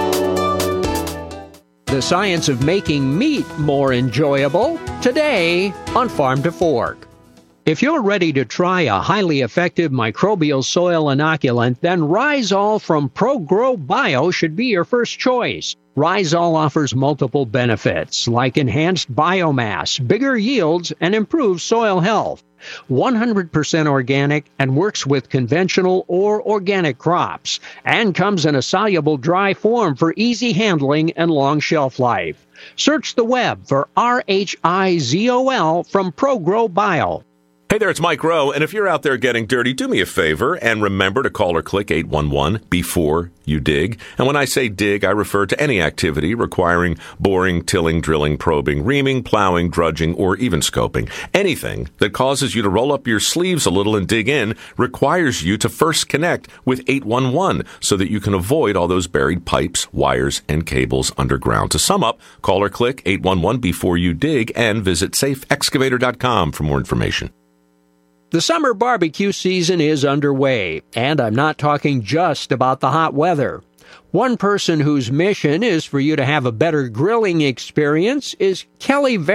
Speaker 21: The science of making meat more enjoyable, today on Farm to Fork. If you're ready to try a highly effective microbial soil inoculant, then Rhizol from ProGrow Bio should be your first choice. Rhizol offers multiple benefits, like enhanced biomass, bigger yields, and improved soil health. one hundred percent organic and works with conventional or organic crops, and comes in a soluble dry form for easy handling and long shelf life. Search the web for R H I Z O L from ProGrow Bio.
Speaker 22: Hey there, it's Mike Rowe, and if you're out there getting dirty, do me a favor and remember to call or click eight one one before you dig. And when I say dig, I refer to any activity requiring boring, tilling, drilling, probing, reaming, plowing, drudging, or even scoping. Anything that causes you to roll up your sleeves a little and dig in requires you to first connect with eight one one so that you can avoid all those buried pipes, wires, and cables underground. To sum up, call or click eight one one before you dig and visit safe excavator dot com for more information.
Speaker 21: The summer barbecue season is underway, and I'm not talking just about the hot weather. One person whose mission is for you to have a better grilling experience is Kelly Varick.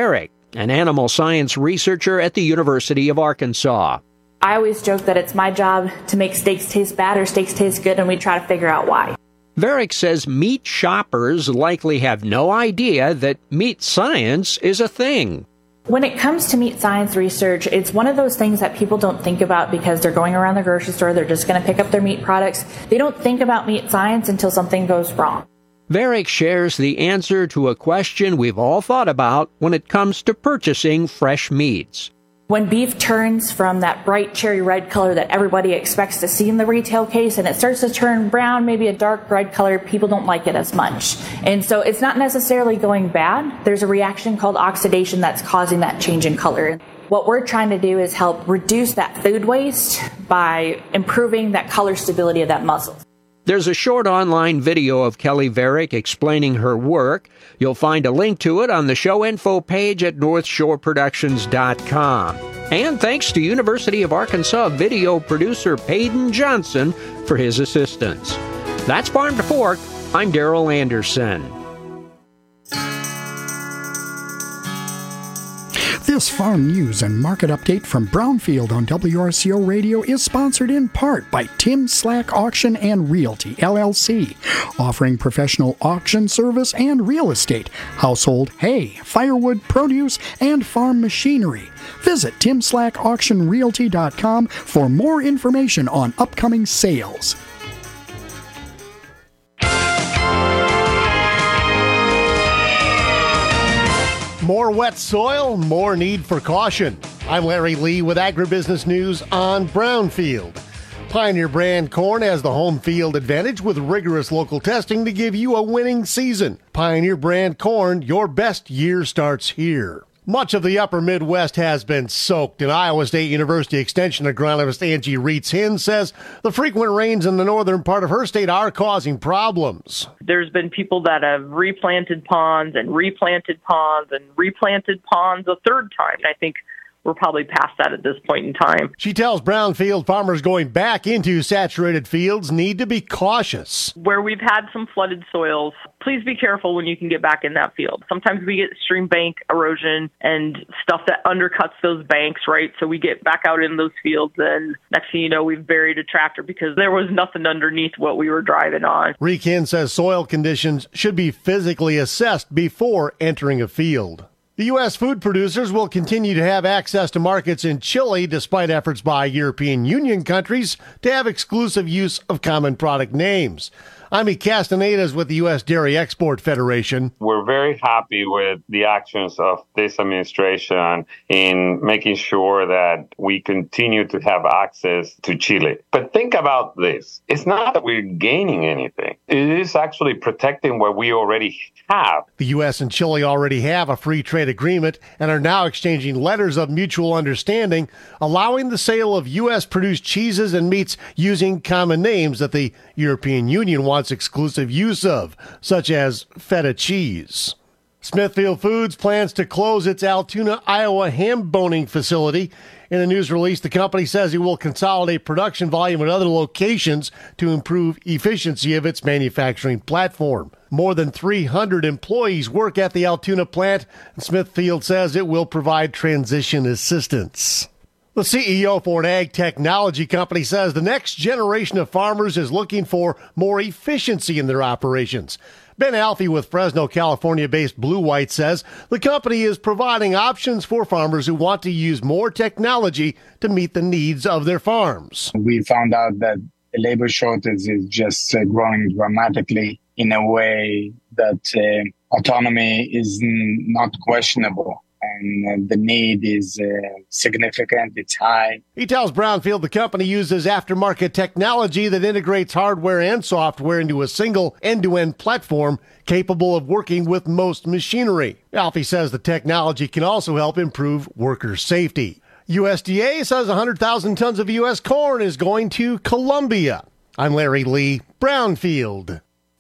Speaker 21: an animal science researcher at the University of Arkansas.
Speaker 3: I always joke that it's my job to make steaks taste bad or steaks taste good, and we try to figure out why.
Speaker 21: Varick says meat shoppers likely have no idea that meat science is a thing.
Speaker 3: When it comes to meat science research, it's one of those things that people don't think about because they're going around the grocery store, they're just going to pick up their meat products. They don't think about meat science until something goes wrong.
Speaker 21: Varick shares the answer to a question we've all thought about when it comes to purchasing fresh meats.
Speaker 3: When beef turns from that bright cherry red color that everybody expects to see in the retail case and it starts to turn brown, maybe a dark red color, people don't like it as much. And so it's not necessarily going bad. There's a reaction called oxidation that's causing that change in color. What we're trying to do is help reduce that food waste by improving that color stability of that muscle.
Speaker 21: There's a short online video of Kelly Varick explaining her work. You'll find a link to it on the show info page at north shore productions dot com. And thanks to University of Arkansas video producer Payden Johnson for his assistance. That's Farm to Fork. I'm Daryl Anderson.
Speaker 5: This farm news and market update from Brownfield on W R C O Radio is sponsored in part by Tim Slack Auction and Realty, L L C, offering professional auction service and real estate, household hay, firewood, produce, and farm machinery. Visit tim slack auction realty dot com for more information on upcoming sales.
Speaker 23: More wet soil, more need for caution. I'm Larry Lee with Agribusiness News on Brownfield. Pioneer brand corn has the home field advantage with rigorous local testing to give you a winning season. Pioneer brand corn, your best year starts here. Much of the upper Midwest has been soaked, and Iowa State University Extension agronomist Angie Reitz-Hinn says the frequent rains in the northern part of her state are causing problems.
Speaker 24: There's been people that have replanted ponds and replanted ponds and replanted ponds a third time. I think we're probably past that at this point in time.
Speaker 23: She tells Brownfield farmers going back into saturated fields need to be cautious.
Speaker 24: Where we've had some flooded soils, please be careful when you can get back in that field. Sometimes we get stream bank erosion and stuff that undercuts those banks, right? So we get back out in those fields, and next thing you know, we've buried a tractor because there was nothing underneath what we were driving on.
Speaker 23: Reitz-Hinn says soil conditions should be physically assessed before entering a field. The U S food producers will continue to have access to markets in Chile despite efforts by European Union countries to have exclusive use of common product names. Ami Castanedas with the U S Dairy Export Federation.
Speaker 25: We're very happy with the actions of this administration in making sure that we continue to have access to Chile. But think about this. It's not that we're gaining anything. It is actually protecting what we already have.
Speaker 23: The U S and Chile already have a free trade agreement and are now exchanging letters of mutual understanding, allowing the sale of U S-produced cheeses and meats using common names that the European Union wants exclusive use of, such as feta cheese. Smithfield Foods plans to close its Altoona, Iowa ham boning facility. In a news release, the company says it will consolidate production volume at other locations to improve efficiency of its manufacturing platform. More than three hundred employees work at the Altoona plant, and Smithfield says it will provide transition assistance. The C E O for an ag technology company says the next generation of farmers is looking for more efficiency in their operations. Ben Alfie with Fresno, California-based Blue White says the company is providing options for farmers who want to use more technology to meet the needs of their farms.
Speaker 26: We found out that the labor shortage is just uh, growing dramatically in a way that uh, autonomy is n- not questionable. And the need is uh, significant. It's high.
Speaker 23: He tells Brownfield the company uses aftermarket technology that integrates hardware and software into a single end-to-end platform capable of working with most machinery. Alfie says the technology can also help improve worker safety. U S D A says one hundred thousand tons of U S corn is going to Colombia. I'm Larry Lee, Brownfield.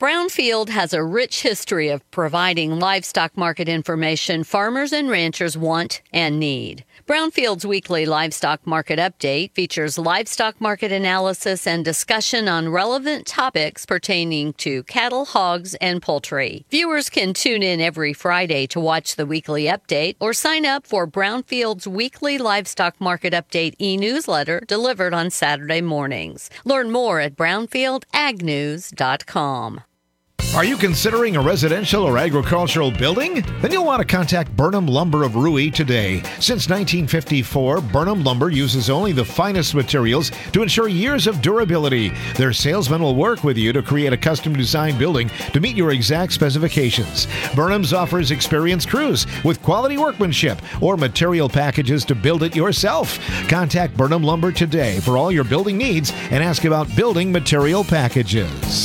Speaker 2: Brownfield has a rich history of providing livestock market information farmers and ranchers want and need. Brownfield's weekly livestock market update features livestock market analysis and discussion on relevant topics pertaining to cattle, hogs, and poultry. Viewers can tune in every Friday to watch the weekly update or sign up for Brownfield's weekly livestock market update e-newsletter delivered on Saturday mornings. Learn more at brownfield ag news dot com.
Speaker 1: Are you considering a residential or agricultural building? Then you'll want to contact Burnham Lumber of Rui today. Since nineteen fifty-four, Burnham Lumber uses only the finest materials to ensure years of durability. Their salesmen will work with you to create a custom-designed building to meet your exact specifications. Burnham's offers experienced crews with quality workmanship or material packages to build it yourself. Contact Burnham Lumber today for all your building needs and ask about building material packages.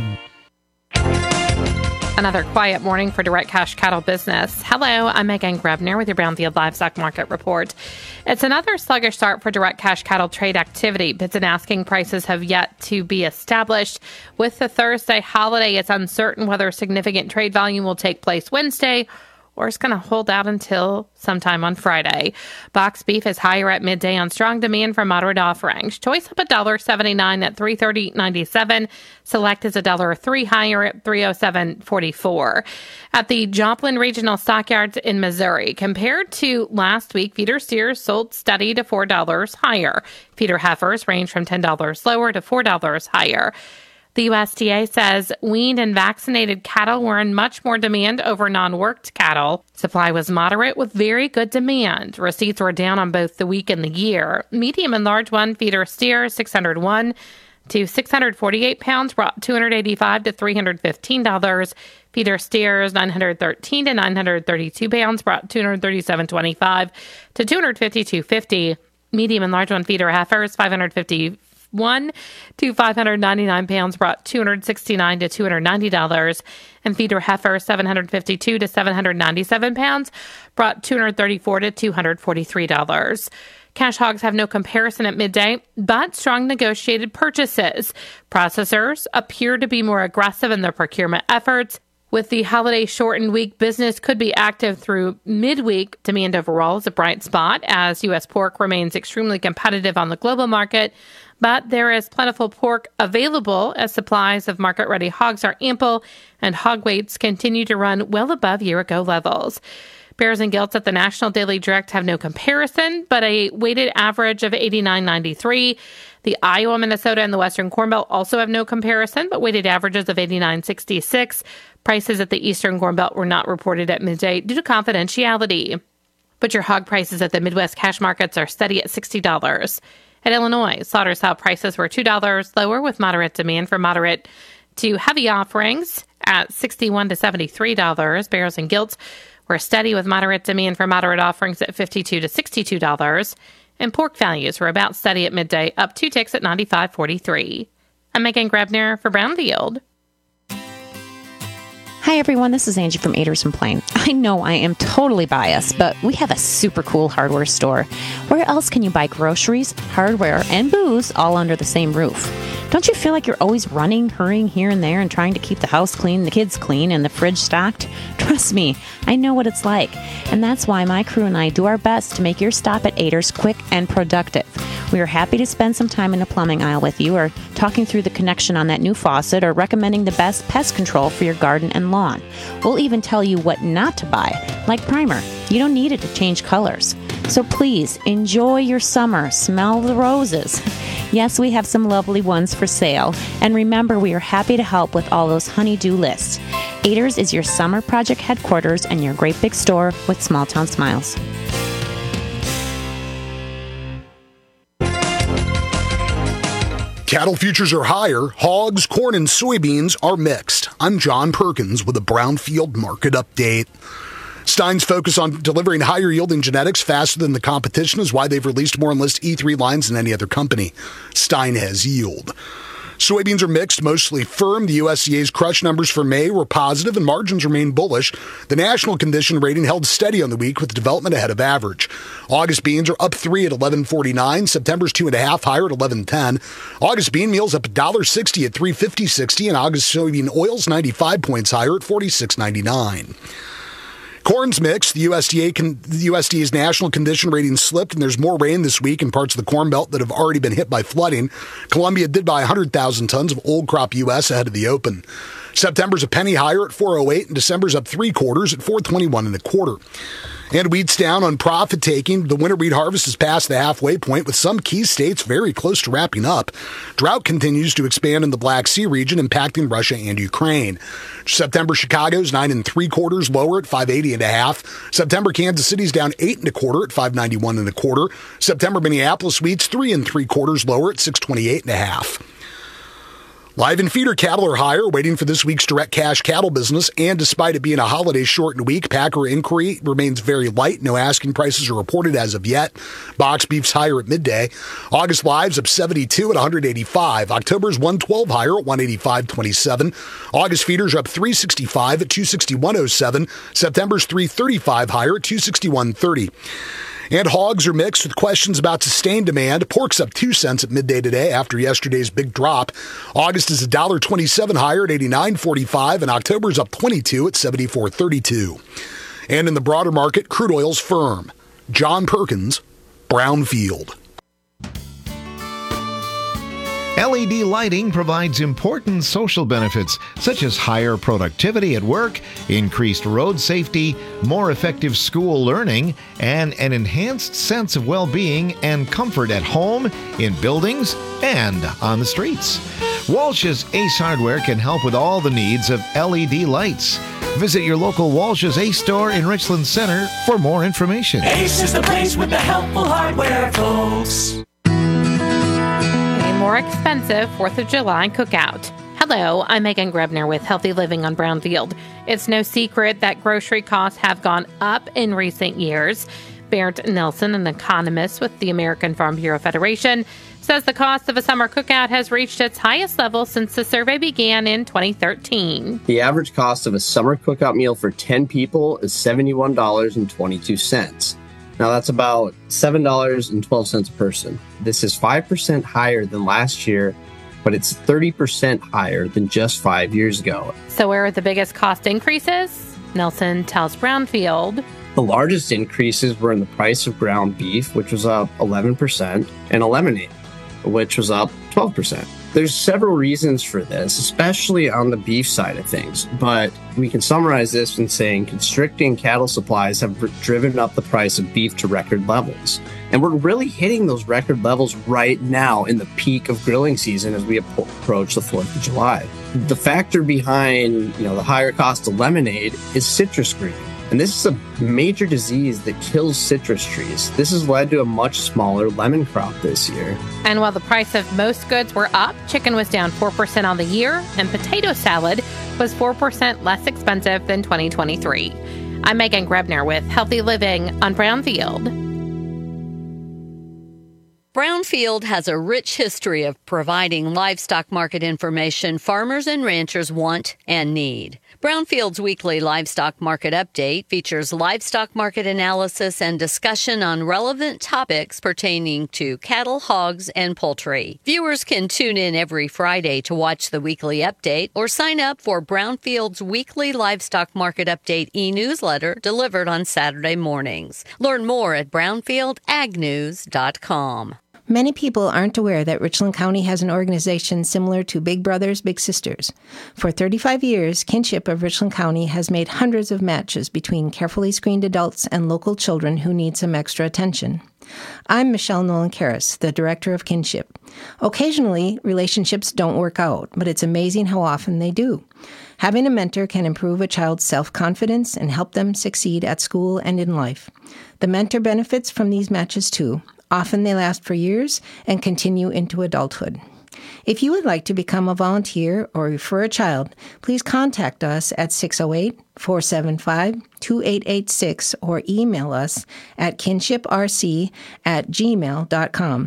Speaker 4: Another quiet morning for direct cash cattle business. Hello, I'm Megan Grebner with your Brownfield Livestock Market Report. It's another sluggish start for direct cash cattle trade activity. Bids and asking prices have yet to be established. With the Thursday holiday, it's uncertain whether significant trade volume will take place Wednesday or it's going to hold out until sometime on Friday. Box beef is higher at midday on strong demand from moderate offerings. Choice up one dollar seventy-nine at three thirty ninety-seven. Select is one dollar three higher at three oh seven forty-four. At the Joplin Regional Stockyards in Missouri, compared to last week, feeder steers sold steady to four dollars higher. Feeder heifers range from ten dollars lower to four dollars higher. The U S D A says weaned and vaccinated cattle were in much more demand over non-worked cattle. Supply was moderate with very good demand. Receipts were down on both the week and the year. Medium and large one feeder steers, six hundred one to six hundred forty-eight pounds, brought two hundred eighty-five to three hundred fifteen dollars. Feeder steers, nine hundred thirteen to nine hundred thirty-two pounds, brought two hundred thirty-seven twenty-five to two hundred fifty-two fifty. Medium and large one feeder heifers, five hundred fifty one to five hundred ninety-nine pounds, brought two hundred sixty-nine to two hundred ninety dollars, and feeder heifer seven hundred fifty-two to seven hundred ninety-seven pounds, brought two hundred thirty-four to two hundred forty-three dollars. Cash hogs have no comparison at midday, but strong negotiated purchases. Processors appear to be more aggressive in their procurement efforts. With the holiday shortened week, business could be active through midweek. Demand overall is a bright spot as U S pork remains extremely competitive on the global market, but there is plentiful pork available as supplies of market-ready hogs are ample and hog weights continue to run well above year-ago levels. Bears and gilts at the National Daily Direct have no comparison, but a weighted average of eighty-nine ninety-three. The Iowa, Minnesota, and the Western Corn Belt also have no comparison, but weighted averages of eighty-nine sixty-six. Prices at the Eastern Corn Belt were not reported at midday due to confidentiality. Butcher hog prices at the Midwest cash markets are steady at sixty dollars. At Illinois, slaughter sow prices were two dollars lower with moderate demand for moderate to heavy offerings at sixty-one to seventy-three dollars. Bears and gilts were steady with moderate demand for moderate offerings at fifty-two to sixty-two dollars. And pork values were about steady at midday, up two ticks at ninety-five forty-three. I'm Megan Grebner for Brownfield.
Speaker 7: Hi everyone, this is Angie from Aderson Plain. I know I am totally biased, but we have a super cool hardware store. Where else can you buy groceries, hardware, and booze all under the same roof? Don't you feel like you're always running, hurrying here and there and trying to keep the house clean, the kids clean, and the fridge stocked? Trust me, I know what it's like. And that's why my crew and I do our best to make your stop at Aders quick and productive. We are happy to spend some time in the plumbing aisle with you, or talking through the connection on that new faucet, or recommending the best pest control for your garden and lawn. We'll even tell you what not to buy, like primer. You don't need it to change colors. So please, enjoy your summer. Smell the roses. Yes, we have some lovely ones for sale. And remember, we are happy to help with all those honey-do lists. Aders is your summer project headquarters and your great big store with small town smiles.
Speaker 11: Cattle futures are higher, hogs, corn, and soybeans are mixed. I'm John Perkins with a Brownfield Market Update. Stein's focus on delivering higher yielding genetics faster than the competition is why they've released more Enlist E three lines than any other company. Stein has yield. Soybeans are mixed, mostly firm. The U S D A's crush numbers for May were positive and margins remain bullish. The national condition rating held steady on the week with development ahead of average. August beans are up three at eleven forty-nine. September's two and a half higher at eleven ten. August bean meal's up one dollar sixty at three fifty sixty, and August soybean oil's ninety-five points higher at forty-six ninety-nine. Corn's mixed. The U S D A can, the U S D A's national condition rating slipped, and there's more rain this week in parts of the Corn Belt that have already been hit by flooding. Columbia did buy one hundred thousand tons of old crop U S ahead of the open. September's a penny higher at four oh eight, and December's up three quarters at four twenty-one and a quarter. And wheat's down on profit taking. The winter wheat harvest is past the halfway point, with some key states very close to wrapping up. Drought continues to expand in the Black Sea region, impacting Russia and Ukraine. September Chicago's nine and three quarters lower at five eighty and a half. September Kansas City's down eight and a quarter at five ninety-one and a quarter. September Minneapolis wheat's three and three quarters lower at six twenty-eight and a half. Live and feeder cattle are higher, waiting for this week's direct cash cattle business, and despite it being a holiday shortened week, packer inquiry remains very light. No asking prices are reported as of yet. Box beef's higher at midday. August live's up seventy-two at one eighty-five. October's one twelve higher at one eighty-five twenty-seven. August feeders are up three sixty-five at two sixty-one oh seven. September's three thirty-five higher at two sixty-one thirty. And hogs are mixed with questions about sustained demand. Pork's up two cents at midday today after yesterday's big drop. August is one dollar twenty-seven higher at eighty-nine forty-five, and October's up twenty-two at seventy-four thirty-two. And in the broader market, crude oil's firm. John Perkins, Brownfield.
Speaker 1: L E D lighting provides important social benefits such as higher productivity at work, increased road safety, more effective school learning, and an enhanced sense of well-being and comfort at home, in buildings, and on the streets. Walsh's Ace Hardware can help with all the needs of L E D lights. Visit your local Walsh's Ace store in Richland Center for more information.
Speaker 17: Ace is the place with the helpful hardware, folks.
Speaker 4: More expensive fourth of July cookout. Hello, I'm Megan Grebner with Healthy Living on Brownfield. It's no secret that grocery costs have gone up in recent years. Bernd Nelson, an economist with the American Farm Bureau Federation, says the cost of a summer cookout has reached its highest level since the survey began in twenty thirteen.
Speaker 9: The average cost of a summer cookout meal for ten people is seventy-one dollars and twenty-two cents. Now, that's about seven dollars and twelve cents a person. This is five percent higher than last year, but it's thirty percent higher than just five years ago.
Speaker 4: So where are the biggest cost increases? Nelson tells Brownfield.
Speaker 9: The largest increases were in the price of ground beef, which was up eleven percent, and lemonade, which was up twelve percent. There's several reasons for this, especially on the beef side of things, but we can summarize this in saying constricting cattle supplies have driven up the price of beef to record levels. And we're really hitting those record levels right now in the peak of grilling season as we approach the fourth of July. The factor behind, you know, the higher cost of lemonade is citrus green. And this is a major disease that kills citrus trees. This has led to a much smaller lemon crop this year.
Speaker 4: And while the price of most goods were up, chicken was down four percent on the year, and potato salad was four percent less expensive than twenty twenty-three. I'm Megan Grebner with Healthy Living on Brownfield.
Speaker 2: Brownfield has a rich history of providing livestock market information farmers and ranchers want and need. Brownfield's weekly livestock market update features livestock market analysis and discussion on relevant topics pertaining to cattle, hogs, and poultry. Viewers can tune in every Friday to watch the weekly update or sign up for Brownfield's weekly livestock market update e-newsletter delivered on Saturday mornings. Learn more at brownfield ag news dot com.
Speaker 12: Many people aren't aware that Richland County has an organization similar to Big Brothers Big Sisters. For thirty-five years, Kinship of Richland County has made hundreds of matches between carefully screened adults and local children who need some extra attention. I'm Michelle Nolan-Karras, the director of Kinship. Occasionally, relationships don't work out, but it's amazing how often they do. Having a mentor can improve a child's self-confidence and help them succeed at school and in life. The mentor benefits from these matches too. Often they last for years and continue into adulthood. If you would like to become a volunteer or refer a child, please contact us at six oh eight, four seven five, two eight eight six or email us at kinshiprc at gmail dot com.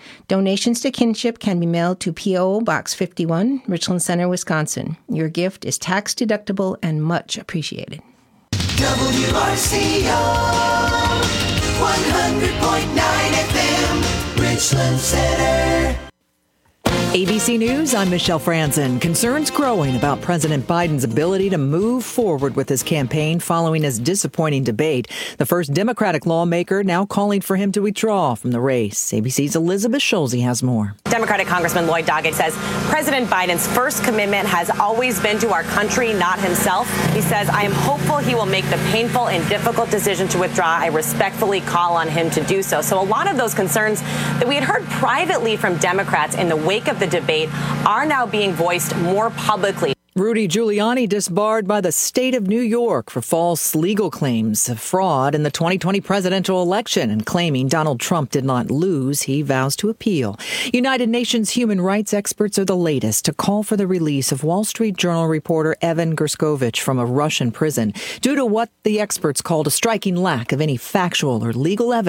Speaker 12: Donations to Kinship can be mailed to P O. Box fifty-one, Richland Center, Wisconsin. Your gift is tax deductible and much appreciated.
Speaker 17: W R C O one hundred point nine F M, Richland Center.
Speaker 13: A B C News, I'm Michelle Franzen. Concerns growing about President Biden's ability to move forward with his campaign following his disappointing debate. The first Democratic lawmaker now calling for him to withdraw from the race. A B C's Elizabeth Schulze has more.
Speaker 14: Democratic Congressman Lloyd Doggett says President Biden's first commitment has always been to our country, not himself. He says, I am hopeful he will make the painful and difficult decision to withdraw. I respectfully call on him to do so. So a lot of those concerns that we had heard privately from Democrats in the wake of the debate are now being voiced more publicly.
Speaker 13: Rudy Giuliani disbarred by the state of New York for false legal claims of fraud in the twenty twenty presidential election and claiming Donald Trump did not lose. He vows to appeal. United Nations human rights experts are the latest to call for the release of Wall Street Journal reporter Evan Gerskovich from a Russian prison due to what the experts called a striking lack of any factual or legal evidence